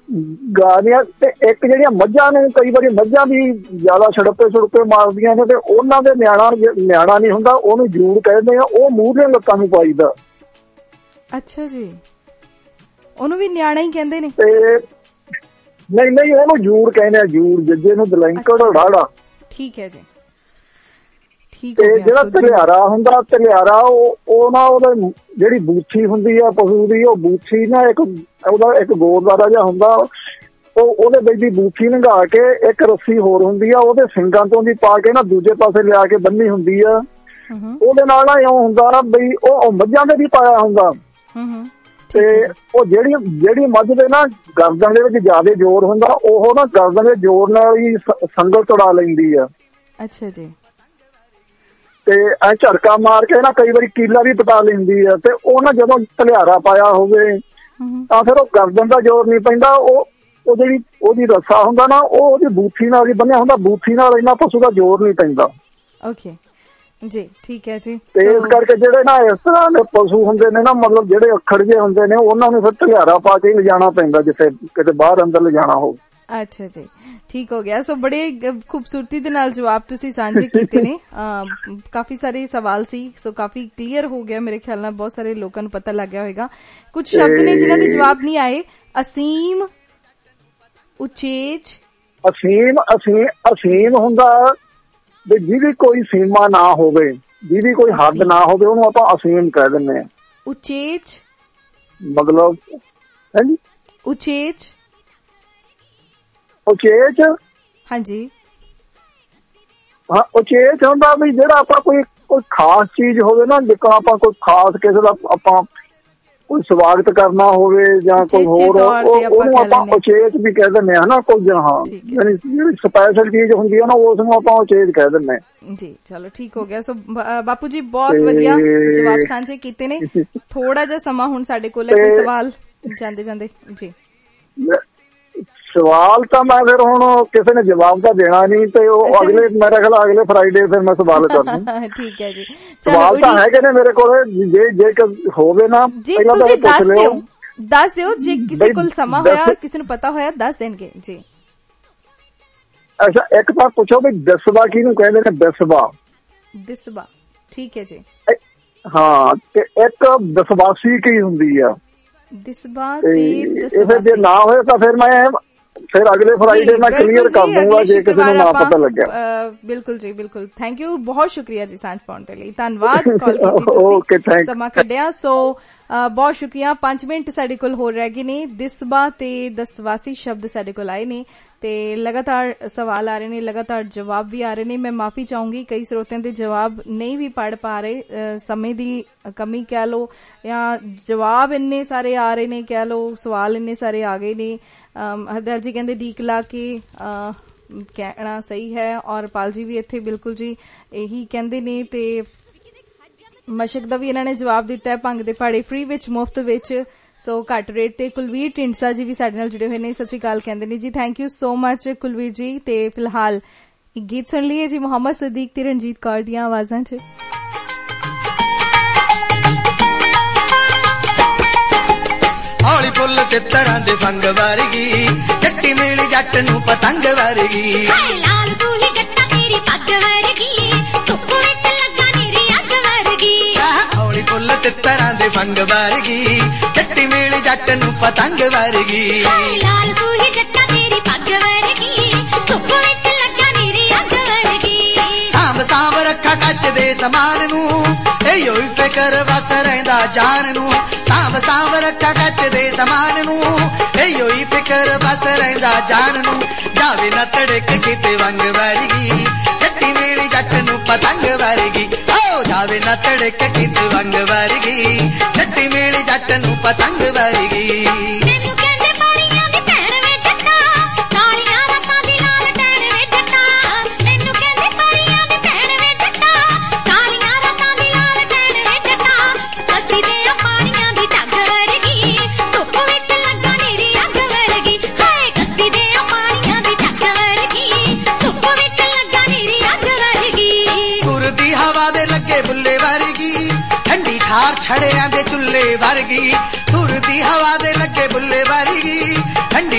ਗਾਂ ਤੇ ਇੱਕ ਜਿਹੜੀਆਂ ਮੱਝਾਂ ਨੇ ਕਈ ਵਾਰੀ ਮੱਝਾਂ ਵੀ ਜ਼ਿਆਦਾ ਛੜਪੇ ਛੜਪੇ ਮਾਰਦੀਆਂ ਨੇ ਤੇ ਉਹਨਾਂ ਦੇ ਨਿਆਣਾ ਨਿਆਣਾ ਨਹੀਂ ਹੁੰਦਾ ਉਹਨੂੰ ਜੂੜ ਕਹਿੰਦੇ ਆ, ਉਹ ਮੂਹਰੇ ਲੱਤਾਂ ਨੂੰ ਪਾਈਦਾ। ਅੱਛਾ ਜੀ, ਉਹਨੂੰ ਵੀ ਨਿਆਣਾ ਹੀ ਕਹਿੰਦੇ ਨੇ? ਤੇ ਨਹੀਂ ਨਹੀਂ ਉਹਨੂੰ ਜੂੜ ਕਹਿੰਦੇ ਆ, ਜੂੜ ਜੱਜੇ ਨੂੰ ਦਲੈਂਕੜ ਰਾੜਾ। ਠੀਕ ਹੈ ਜੀ। ਤੇ ਜਿਹੜਾ ਧਲਿਆਰਾ ਹੁੰਦਾ, ਧਲਿਆਰਾ ਉਹ ਉਹ ਨਾ ਉਹਦੇ ਜਿਹੜੀ ਬੂਥੀ ਹੁੰਦੀ ਆ ਪਸ਼ੂ ਦੀ, ਉਹ ਬੂਥੀ ਨਾ ਇੱਕ ਉਹਦਾ ਇੱਕ ਗੋਲਦਾਰਾ ਜਿਹਾ ਹੁੰਦਾ, ਉਹ ਉਹਦੇ ਵਿੱਚ ਦੀ ਬੂਥੀ ਲੰਘਾ ਕੇ ਇੱਕ ਰੱਸੀ ਹੋਰ ਹੁੰਦੀ ਆ, ਉਹਦੇ ਸਿੰਗਾਂ ਤੋਂ ਦੀ ਪਾ ਕੇ ਨਾ ਦੂਜੇ ਪਾਸੇ ਲਿਆ ਕੇ ਬੰਨੀ ਹੁੰਦੀ ਆ। ਉਹਦੇ ਨਾਲ ਨਾ ਇਉਂ ਹੁੰਦਾ ਬਈ ਉਹ ਮੱਝਾਂ ਦੇ ਵੀ ਪਾਇਆ ਹੁੰਦਾ। ਤੇ ਉਹ ਜਿਹੜੀ ਜਿਹੜੀ ਮੱਝ ਦੇ ਨਾ ਗਰਦਨ ਦੇ ਵਿੱਚ ਜ਼ਿਆਦਾ ਜ਼ੋਰ ਹੁੰਦਾ, ਉਹ ਨਾ ਗਰਦਨ ਦੇ ਜ਼ੋਰ ਨਾਲ ਹੀ ਸੰਗਲ ਤੁੜਾ ਲੈਂਦੀ ਆ। ਅੱਛਾ ਜੀ। ਤੇ ਐ ਝੜਕਾ ਮਾਰ ਕੇ ਨਾ ਕਈ ਵਾਰੀ ਕੀਲਾ ਵੀ ਪਟਾ ਲੈਂਦੀ ਆ। ਤੇ ਉਹ ਨਾ ਜਦੋਂ ਧਲਿਆਰਾ ਪਾਇਆ ਹੋਵੇ ਤਾਂ ਫਿਰ ਉਹ ਗਰਦਨ ਦਾ ਜ਼ੋਰ ਨਹੀਂ ਪੈਂਦਾ, ਉਹ ਉਹ ਜਿਹੜੀ ਉਹਦੀ ਰੱਸਾ ਹੁੰਦਾ ਨਾ ਉਹ ਉਹਦੀ ਬੂਥੀ ਨਾਲ ਹੀ ਬੰਨਿਆ ਹੁੰਦਾ, ਬੂਥੀ ਨਾਲ ਇੰਨਾ ਪਸ਼ੂ ਦਾ ਜ਼ੋਰ ਨਹੀਂ ਪੈਂਦਾ। ਓਕੇ ਜੀ, ਠੀਕ ਹੈ ਜੀ। ਤੇ ਇਸ ਕਰਕੇ ਜਿਹੜੇ ਨਾ ਇਸ ਤਰ੍ਹਾਂ ਦੇ ਪਸ਼ੂ ਹੁੰਦੇ ਨੇ ਨਾ, ਮਤਲਬ ਜਿਹੜੇ ਅੱਖੜ ਜਿਹੇ ਹੁੰਦੇ ਨੇ, ਉਹਨਾਂ ਨੂੰ ਫਿਰ ਧਲਿਆਰਾ ਪਾ ਕੇ ਲਿਜਾਣਾ ਪੈਂਦਾ ਜਿੱਥੇ ਕਿਤੇ ਬਾਹਰ ਅੰਦਰ ਲਿਜਾਣਾ ਹੋਵੇ। ਅੱਛਾ ਜੀ, ਠੀਕ ਹੋ ਗਿਆ। ਸੋ ਬੜੇ ਖੂਬਸੂਰਤੀ ਦੇ ਨਾਲ ਜਵਾਬ ਤੁਸੀਂ ਸਾਂਝੇ ਕੀਤੇ ਨੇ। ਕਾਫੀ ਸਾਰੇ ਸਵਾਲ ਸੀ, ਸੋ ਕਾਫੀ ਕਲੀਅਰ ਹੋ ਗਿਆ ਮੇਰੇ ਖਿਆਲ ਨਾਲ, ਬਹੁਤ ਸਾਰੇ ਲੋਕਾਂ ਨੂੰ ਪਤਾ ਲੱਗ ਗਿਆ ਹੋਏਗਾ। ਕੁਝ ਸ਼ਬਦ ਨੇ ਜਿਨ੍ਹਾਂ ਦੇ ਜਵਾਬ ਨਹੀਂ ਆਏ। ਅਸੀਮ, ਉਚੇਚ। ਅਸੀਮ ਅਸੀਮ ਅਸੀਮ ਹੁੰਦਾ ਵੀ ਜਿਹਦੀ ਕੋਈ ਸੀਮਾ ਨਾ ਹੋਵੇ, ਜਿਹਦੀ ਕੋਈ ਹੱਦ ਨਾ ਹੋਵੇ, ਉਹਨੂੰ ਆਪਾਂ ਅਸੀਮ ਕਹਿ ਦਿੰਦੇ ਹਾਂ। ਉਚੇਚ ਮਤਲਬ ਹਾਂਜੀ, ਉਚੇਚ ਉਚੇਚ ਹਾਂਜੀ ਹਾਂ, ਉਚੇਚ ਹੁੰਦਾ ਵੀ ਜਿਹੜਾ ਆਪਾਂ ਕੋਈ ਕੋਈ ਖਾਸ ਚੀਜ਼ ਹੋਵੇ ਨਾ, ਜਿੱਦਾਂ ਆਪਾਂ ਕੋਈ ਖਾਸ ਕਿਸੇ ਦਾ ਆਪਾਂ ਕੋਈ ਸਵਾਗਤ ਕਰਨਾ ਹੋਵੇ ਜਾਂ ਕੋਈ ਹੋਰ, ਉਹਨੂੰ ਆਪਾਂ ਉਚੇਚ ਵੀ ਕਹਿ ਦਿੰਦੇ ਹਾਂ ਨਾ। ਕੋਈ ਹਾਂ ਜਿਹੜੀ ਸਪੈਸ਼ਲ ਚੀਜ਼ ਹੁੰਦੀ ਹੈ ਨਾ, ਉਸ ਨੂੰ ਆਪਾਂ ਉਚੇਚ ਕਹਿ ਦਿੰਦੇ ਹਾਂ ਜੀ। ਚਲੋ ਠੀਕ ਹੋ ਗਿਆ। ਸੋ ਬਾਪੂ ਜੀ ਬਹੁਤ ਵਧੀਆ ਜਵਾਬ ਸਾਂਝੇ ਕੀਤੇ ਨੇ। ਥੋੜਾ ਜਿਹਾ ਸਮਾਂ ਹੁਣ ਸਾਡੇ ਕੋਲ ਹੈ, ਕੋਈ ਸਵਾਲ ਜਾਂਦੇ ਜਾਂਦੇ ਜੀ? ਸਵਾਲ ਤਾਂ ਮੈਂ ਫਿਰ ਹੁਣ ਕਿਸੇ ਨੇ ਜਵਾਬ ਤਾਂ ਦੇਣਾ ਨਹੀਂ, ਤੇ ਉਹ ਅਗਲੇ ਮੇਰਾ ਖਿਆਲ ਅਗਲੇ ਫਰਾਈਡੇ ਫਿਰ ਮੈਂ ਸਵਾਲ ਕਰਨਾ। ਠੀਕ ਹੈ ਜੀ, ਸਵਾਲ ਤਾਂ ਹੈਗੇ ਨੇ ਮੇਰੇ ਕੋਲ, ਜੇ ਜੇ ਹੋਵੇ ਨਾ ਪਹਿਲਾਂ ਤਾਂ ਦੱਸ ਦਿਓ ਦੱਸ ਦਿਓ ਜੇ ਕਿਸੇ ਕੋਲ ਸਮਾਂ ਹੋਇਆ, ਕਿਸੇ ਨੂੰ ਪਤਾ ਹੋਇਆ ਦੱਸ ਦੇਣਗੇ ਜੀ। ਅੱਛਾ, ਇੱਕ ਤਾਂ ਪੁੱਛੋ ਵੀ ਦਸਵਾ ਕਿਹਨੂੰ ਕਹਿੰਦੇ ਨੇ? ਦਸਵਾ ਦਸਵਾ, ਠੀਕ ਹੈ ਜੀ। ਹਾਂ, ਤੇ ਇੱਕ ਦਸਵਾਸੀ ਕੀ ਹੁੰਦੀ ਆ? ਦਸਵਾ ਤੇ ਦਸਵਾਸੀ ਜੇ ਨਾ ਹੋਏ ਤਾਂ ਫਿਰ ਮੈਂ ਫਿਰ ਅਗਲੇ ਫਰਾਈਡੇ ਮੈਂ ਕਲੀਅਰ ਕਰ ਦੂੰਗਾ ਜੇ ਕਿਸੇ ਨੂੰ ਨਾ ਪਤਾ ਲੱਗਿਆ। ਬਿਲਕੁਲ ਜੀ, ਬਿਲਕੁਲ। ਥੈਂਕ ਯੂ, ਬਹੁਤ ਸ਼ੁਕਰੀਆ ਜੀ ਸਾਂਝ ਪਾਉਣ ਦੇ ਲਈ। ਧੰਨਵਾਦ ਕਾਲ ਕੀਤੀ ਤੁਸੀਂ, ਸਮਾਂ ਕੱਢਿਆ। ਸੋ ਬਹੁਤ ਸ਼ੁਕਰੀਆ। ਪੰਜ ਮਿੰਟ ਸਾਡੇ ਕੋਲ ਹੋਰ ਰਹਿ ਗਏ ਨੇ। ਦਿਸਬਾ ਤੇ ਦਸਵਾਸੀ ਸ਼ਬਦ ਸਾਡੇ ਕੋਲ ਆਏ ਨੇ ਤੇ ਲਗਾਤਾਰ ਸਵਾਲ ਆ ਰਹੇ ਨੇ, ਲਗਾਤਾਰ ਜਵਾਬ ਵੀ ਆ ਰਹੇ ਨੇ। ਮੈਂ ਮਾਫੀ ਚਾਹੂੰਗੀ, ਕਈ ਸਰੋਤਿਆਂ ਦੇ ਜਵਾਬ ਨਹੀਂ ਵੀ ਪੜ ਪਾ ਰਹੇ, ਸਮੇਂ ਦੀ ਕਮੀ ਕਹਿ ਲੋ ਜਾਂ ਜਵਾਬ ਇੰਨੇ ਸਾਰੇ ਆ ਰਹੇ ਨੇ ਕਹਿ ਲੋ, ਸਵਾਲ ਇੰਨੇ ਸਾਰੇ ਆ ਗਏ ਨੇ। ਹਰਦਰ ਜੀ ਕਹਿੰਦੇ ਡੀਕ ਲਾ ਕੇ ਕਹਿਣਾ ਸਹੀ ਹੈ, ਔਰ ਪਾਲ ਜੀ ਵੀ ਇੱਥੇ ਬਿਲਕੁਲ ਜੀ ਇਹੀ ਕਹਿੰਦੇ ਨੇ। ਤੇ ਮਸ਼ਕ ਦਾ ਵੀ ਇਹਨਾਂ ਨੇ ਜਵਾਬ ਦਿੱਤਾ ਹੈ, ਭੰਗ ਦੇ ਪਹਾੜੇ ਫ੍ਰੀ ਵਿੱਚ, ਮੁਫਤ ਵਿੱਚ, ਸੋ ਘੱਟ ਰੇਟ ਤੇ। ਕੁਲਵੀਰ ਢਿੰਡਸਾ ਜੀ ਵੀ ਸਾਡੇ ਨਾਲ ਜੁੜੇ ਹੋਏ ਨੇ, ਸਤਿ ਸ਼੍ਰੀ ਅਕਾਲ ਕਹਿੰਦੇ ਨੇ ਜੀ। Thank you so much Kulveer ji. ਤੇ ਫਿਲਹਾਲ ਇੱਕ ਗੀਤ ਸੁਣ ਲਈਏ ਜੀ, ਮੁਹੰਮਦ ਸਦੀਕ ਤੇ ਰਣਜੀਤ ਕੌਰ ਦੀਆਂ ਆਵਾਜ਼ਾਂ 'ਚ। ਹੌਲੀ ਫੁੱਲ ਚਿੱਤਰਾਂ ਦੇ ਸੰਗ ਵਰਗੀ, ਜੱਟੀ ਮੇਲੀ ਜੱਟ ਨੂੰ ਪਤੰਗ ਵਰਗੀ। ਲਾਲ ਸੂਹੀ ਜੱਟਾ ਤੇਰੀ ਪੱਗ ਵਰਗੀ, ਧੁੱਪ ਵਿੱਚ ਲੱਗਾ ਨੀਰੀ ਅੱਗ ਵਰਗੀ। ਹੌਲੀ ਫੁੱਲ ਚਿੱਤਰਾਂ ਦੇ ਸੰਗ ਵਰਗੀ, ਜੱਟੀ ਮੇਲੀ ਜੱਟ ਨੂੰ ਪਤੰਗ ਵਰਗੀ। ਲਾਲ ਸੂਹੀ ਜੱਟਾ ਤੇਰੀ ਪੱਗ ਵਰਗੀ, ਧੁੱਪ ਵਿੱਚ ਲੱਗਾ ਨੀਰੀ ਅੱਗ ਵਰਗੀ। ਸਾਂਭ ਸਾਂਭ ਰੱਖਾ ਕੱਚ ਦੇ ਸਮਾਨ ਨੂੰ, ਇਹੋ ਹੀ ਫਿਕਰ ਵਸ ਰਹਿੰਦਾ ਜਾਨ ਨੂੰ। ਸਾਂਭ ਸਾਂਭ ਰੱਖਾ ਕੱਚ ਦੇ ਸਮਾਨ ਨੂੰ, ਇਹੋ ਹੀ ਫਿਕਰ ਵਸ ਰਹਿੰਦਾ ਜਾਨ ਨੂੰ। ਜਾਵੇ ਨਾ ਤੜਕ ਕਿਤੇ ਵੰਗ ਵਰਗੀ, ਜੱਟੀ ਮੇਲੀ ਜੱਟ ਨੂੰ ਪਤੰਗ ਵਰਗੀ। ਹੋ ਜਾਵੇ ਨਾ ਤੜਕ ਕਿਤੇ ਵੰਗ ਵਰਗੀ, ਜੱਟੀ ਮੇਲੀ ਜੱਟ ਨੂੰ ਪਤੰਗ ਵਰਗੀ। ਤੈਨੂੰ ਕਹਿੰਦੇ ਪਰੀਆਂ ਦੀ ਭੈਣ ਵੇ ਜੱਟਾ, ਕਾਲੀਆਂ ਰਾਤਾਂ ਦੀ ਲਾਲ ਟੈਣ ਵੇ ਜੱਟਾ। ਤੈਨੂੰ ਕਹਿੰਦੇ ਪਰੀਆਂ ਦੀ ਭੈਣ ਵੇ ਜੱਟਾ, ਕਾਲੀਆਂ ਰਾਤਾਂ ਦੀ ਲਾਲ ਟੈਣ ਵੇ ਜੱਟਾ। ਕੱਸੀ ਦੇ ਪਾਣੀਆਂ ਦੀ ਝੱਗ ਵਰਗੀ, ਧੁੱਪ ਵਿੱਚ ਲੱਗਾ ਨੀਰੀ ਅੱਗ ਵਰਗੀ। ਹਾਏ ਕੱਸੀ ਦੇ ਪਾਣੀਆਂ ਦੀ ਝੱਗ ਵਰਗੀ, ਧੁੱਪ ਵਿੱਚ ਲੱਗਾ ਨੀਰੀ ਅੱਗ ਵਰਗੀ। ਤੁਰਦੀ ਹਵਾ ਦੇ ਲੱਗੇ ਬੁੱਲੇ ਵਰਗੀ, ਠੰਡੀ ਠਾਰ ਛੜਿਆਂ ਦੇ ਚੁੱਲੇ ਵਰਗੀ। ਤੁਰਦੀ ਹਵਾ ਦੇ ਲੱਗੇ ਬੁੱਲੇ ਵਰਗੀ, ਠੰਡੀ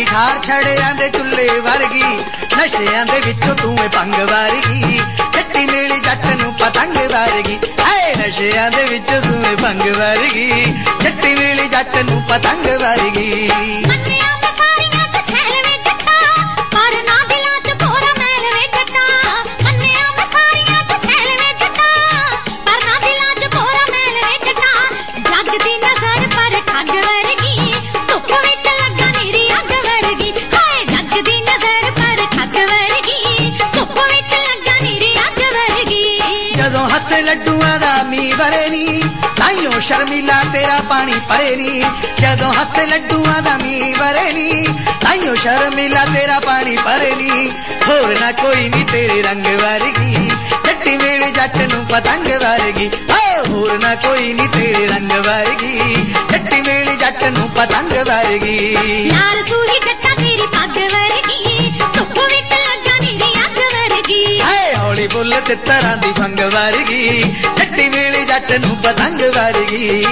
ਠਾਰ ਛੜਿਆਂ ਦੇ ਚੁੱਲੇ ਵਰਗੀ, ਨਸ਼ਿਆਂ ਦੇ ਵਿੱਚੋਂ ਤੂੰ ਏ ਭੰਗ ਵਰਗੀ, ਜੱਟੀ ਮੇਲੀ ਜੱਟ ਨੂੰ ਪਤੰਗ ਵਰਗੀ, ਹਾਏ ਨਸ਼ਿਆਂ ਦੇ ਵਿੱਚੋਂ ਤੂੰ ਏ ਭੰਗ ਵਰਗੀ, ਜੱਟੀ ਮੇਲੀ ਜੱਟ ਨੂੰ ਪਤੰਗ ਵਰਗੀ। ਮੰਨਿਆ ਮੈਂ ਸਾਰੀਆਂ ਤੇ ਛੈਲ ਵੇ ਜੱਟਾ, ਪਰ ਨਾ ਦਿਲਾਂ 'ਚ ਭੋਰਾ ਮੈਲ ਵੇ ਜੱਟਾ। ਮੰਨਿਆ ਮੈਂ ਸਾਰੀਆਂ ਤੇ ਛੈਲ ਵੇ ਜੱਟਾ, ਪਰ ਨਾ ਦਿਲਾਂ 'ਚ ਭੋਰਾ ਮੈਲ ਵੇ ਜੱਟਾ। ਜੱਗ ਦੀ ਨਜ਼ਰ ਪਰ ਠੱਗ ਵਰਗੀ, ਧੁੱਪ ਵਿੱਚ ਲੱਗਾ ਨੀਰੀ ਅੱਗ ਵਰਗੀ, ਹਾਏ ਜੱਗ ਦੀ ਨਜ਼ਰ ਪਰ ਠੱਗ ਵਰਗੀ, ਧੁੱਪ ਵਿੱਚ ਲੱਗਾ ਨੀਰੀ ਅੱਗ ਵਰਗੀ। ਜਦੋਂ ਹੱਸੇ ਲੱਡੂਆਂ ਦਾ ਮੀਂਹ ਵਰੇ ਨੀ, ਤਾਈਓ ਸ਼ਰਮੀਲਾ ਤੇਰਾ ਪਾਣੀ ਭਰੇ ਨੀ, ਜਦੋਂ ਹੱਸੇ ਲੱਡੂਆਂ ਦਾ ਮੀਂਹ ਵਰੇ ਨੀ, ਤਾਈਓ ਸ਼ਰਮੀਲਾ ਤੇਰਾ ਪਾਣੀ ਭਰੇ ਨੀ। ਹੋਰ ਨਾ ਕੋਈ ਨੀ ਤੇਰੇ ਰੰਗ ਵਰਗੀ, ਜੱਟੀ ਮੇਲੀ ਜੱਟ ਨੂੰ ਪਤੰਗ ਵਰਗੀ, ਹੋਰ ਨਾ ਕੋਈ ਨੀ ਤੇਰੇ ਰੰਗ ਵਰਗੀ, ਜੱਟੀ ਮੇਲੀ ਜੱਟ ਨੂੰ ਪਤੰਗ ਵਰਗੀ। ਲਾਲ ਸੂਹੀ ਜੱਟਾ ਤੇਰੀ ਪੱਗ ਵਰਗੀ, ਧੁੱਪ ਵਿੱਚ ਲੱਗਾ ਨੀਰੀ ਅੱਗ ਵਰਗੀ, ਹਾਏ ਹੌਲੀ ਬੁੱਲ ਤੇ ਤਰ੍ਹਾਂ ਦੀ ਭੰਗ ਵਰਗੀ, ਜੱਟੀ ਮੇਲੀ ਜੱਟ ਨੂੰ ਪਤੰਗ ਵਰਗੀ।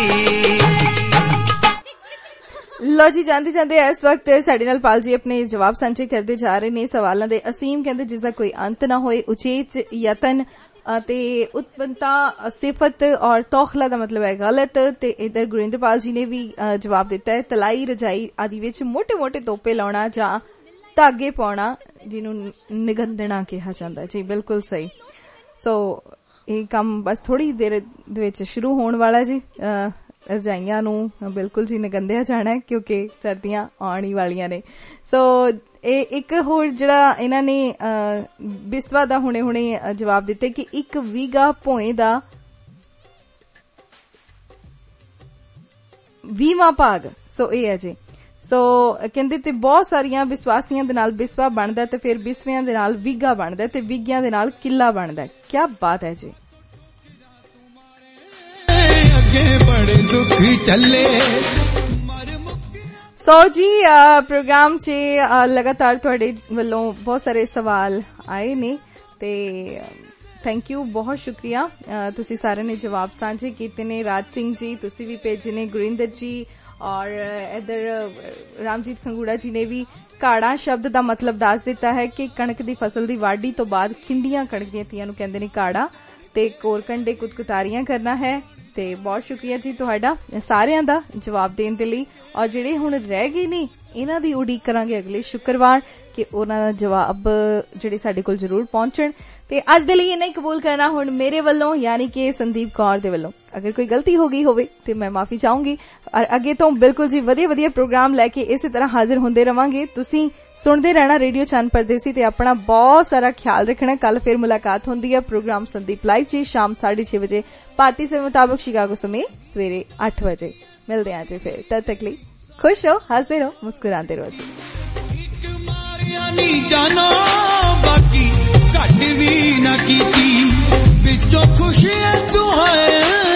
ਲੋ ਜੀ, ਜਾਂਦੇ ਜਾਂਦੇ ਇਸ ਵਕਤ ਸਾਡੇ ਨਾਲ ਪਾਲ ਜੀ ਆਪਣੇ ਜਵਾਬ ਸਾਂਝੇ ਕਰਦੇ ਜਾ ਰਹੇ ਨੇ ਸਵਾਲਾਂ ਦੇ। ਅਸੀਮ ਕਹਿੰਦੇ ਜਿਸ ਦਾ ਕੋਈ ਅੰਤ ਨਾ ਹੋਏ, ਉਚੇਚ ਯਤਨ ਤੇ ਉਤਪੰਨਤਾ ਸਿਫਤ ਔਰ ਤੌਖਲਾ ਦਾ ਮਤਲਬ ਹੈ ਗਲਤ। ਤੇ ਇਧਰ ਗੁਰਿੰਦਰਪਾਲ ਜੀ ਨੇ ਵੀ ਜਵਾਬ ਦਿੱਤਾ ਹੈ ਤਲਾਈ ਰਜਾਈ ਆਦਿ ਵਿੱਚ ਮੋਟੇ ਮੋਟੇ ਤੋਪੇ ਲਾਉਣਾ ਜਾਂ ਧਾਗੇ ਪਾਉਣਾ, ਜਿਹਨੂੰ ਨਿਗੰਦਣਾ ਕਿਹਾ ਜਾਂਦਾ। ਜੀ ਬਿਲਕੁਲ ਸਹੀ। ਸੋ ਇਹ ਕੰਮ ਬਸ ਥੋੜੀ ਦੇਰ ਦੇ ਵਿੱਚ ਸ਼ੁਰੂ ਹੋਣ ਵਾਲਾ ਜੀ। ਰਜਾਈਆਂ ਨੂੰ ਬਿਲਕੁਲ ਜੀ ਨਿਗੰਦਿਆ ਜਾਣਾ ਹੈ ਕਿਉਂਕਿ ਸਰਦੀਆਂ ਆਉਣ ਹੀ ਵਾਲੀਆਂ ਨੇ। ਸੋ ਇਹ ਇੱਕ ਹੋਰ ਜਿਹੜਾ ਇਹਨਾਂ ਨੇ ਬਿਸਵਾ ਦਾ ਹੁਣੇ ਹੁਣੇ ਜਵਾਬ ਦਿੱਤੇ ਕਿ ਇੱਕ ਵੀਗਾ ਭੋਏ ਦਾ ਵੀਵਾਂ ਭਾਗ। ਸੋ ਇਹ ਹੈ ਜੀ। ਸੋ ਕਹਿੰਦੇ ਤੇ ਬਹੁਤ ਸਾਰੀਆਂ ਵਿਸਵਾਸੀਆਂ ਦੇ ਨਾਲ ਬਿਸਵਾ ਬਣਦਾ ਤੇ ਫਿਰ ਬਿਸਵਿਆਂ ਦੇ ਨਾਲ ਵੀਗਾ ਬਣਦਾ ਤੇ ਵੀਗਿਆਂ ਦੇ ਨਾਲ ਕਿਲਾ ਬਣਦਾ। ਕਿਆ ਬਾਤ ਹੈ ਜੀ। बड़े दुख चले। सो जी प्रोग्राम च लगातार तुहाडे वल्लों बहुत सारे सवाल आए ने ते थैंक यू, बहुत शुक्रिया। तुसी सारे ने जवाब साझे कीते ने। राज सिंह जी तुसी भी भेजे ने, गुरिंदर जी और इधर रामजीत खंगूड़ा जी ने भी काड़ा शब्द दा मतलब दस दिता है कि कणक दी फसल दी वाढी तो बाद खिंडियां कणक दी तियां नूं कहंदे ने काड़ा ते कोरकंडे कुतकुतारियां करना है। ते बहुत शुक्रिया जी तुहाडा सारियां दा जवाब देण दे लई। और जिहड़े हुण रह गए ने इन्हां दी उडीक करांगे अगले शुक्रवार कि उन्हां दा जवाब जिहड़े साडे कोल जरूर पहुंचण। ते अज दे लई इन्ना ही कबूल करना हुण मेरे वल्लों यानी कि संदीप कौर दे वल्लों। अगर कोई गलती हो गई होवे ते मैं माफी चाहूंगी और अगे तो बिल्कुल जी वधिया वधिया प्रोग्राम लैके इसे तरह हाजिर हुंदे रवांगे। तुसीं सुणदे रहना रेडियो चंद परदेसी ते अपना बहुत सारा ख्याल रखना। कल फिर मुलाकात होंदी है प्रोग्राम संदीप लाइव जी शाम साढ़े छह बजे भारतीय समय मुताबिक शिकागो समय सवेरे आठ बजे मिलते हैं जी। फिर तब तक लिए खुश रहो, हंसते रहो, मुस्कुराते रहो जी। जानो बाकी घट भी ना कीती विचों खुशियां तू है,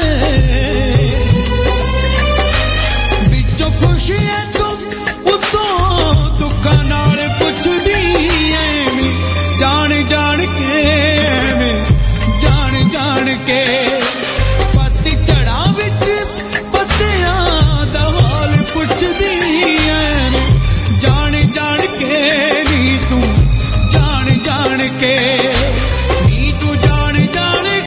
विचों खुशियां तू उतों दुखा नाल पुछदी ऐ जान जान के जान जान के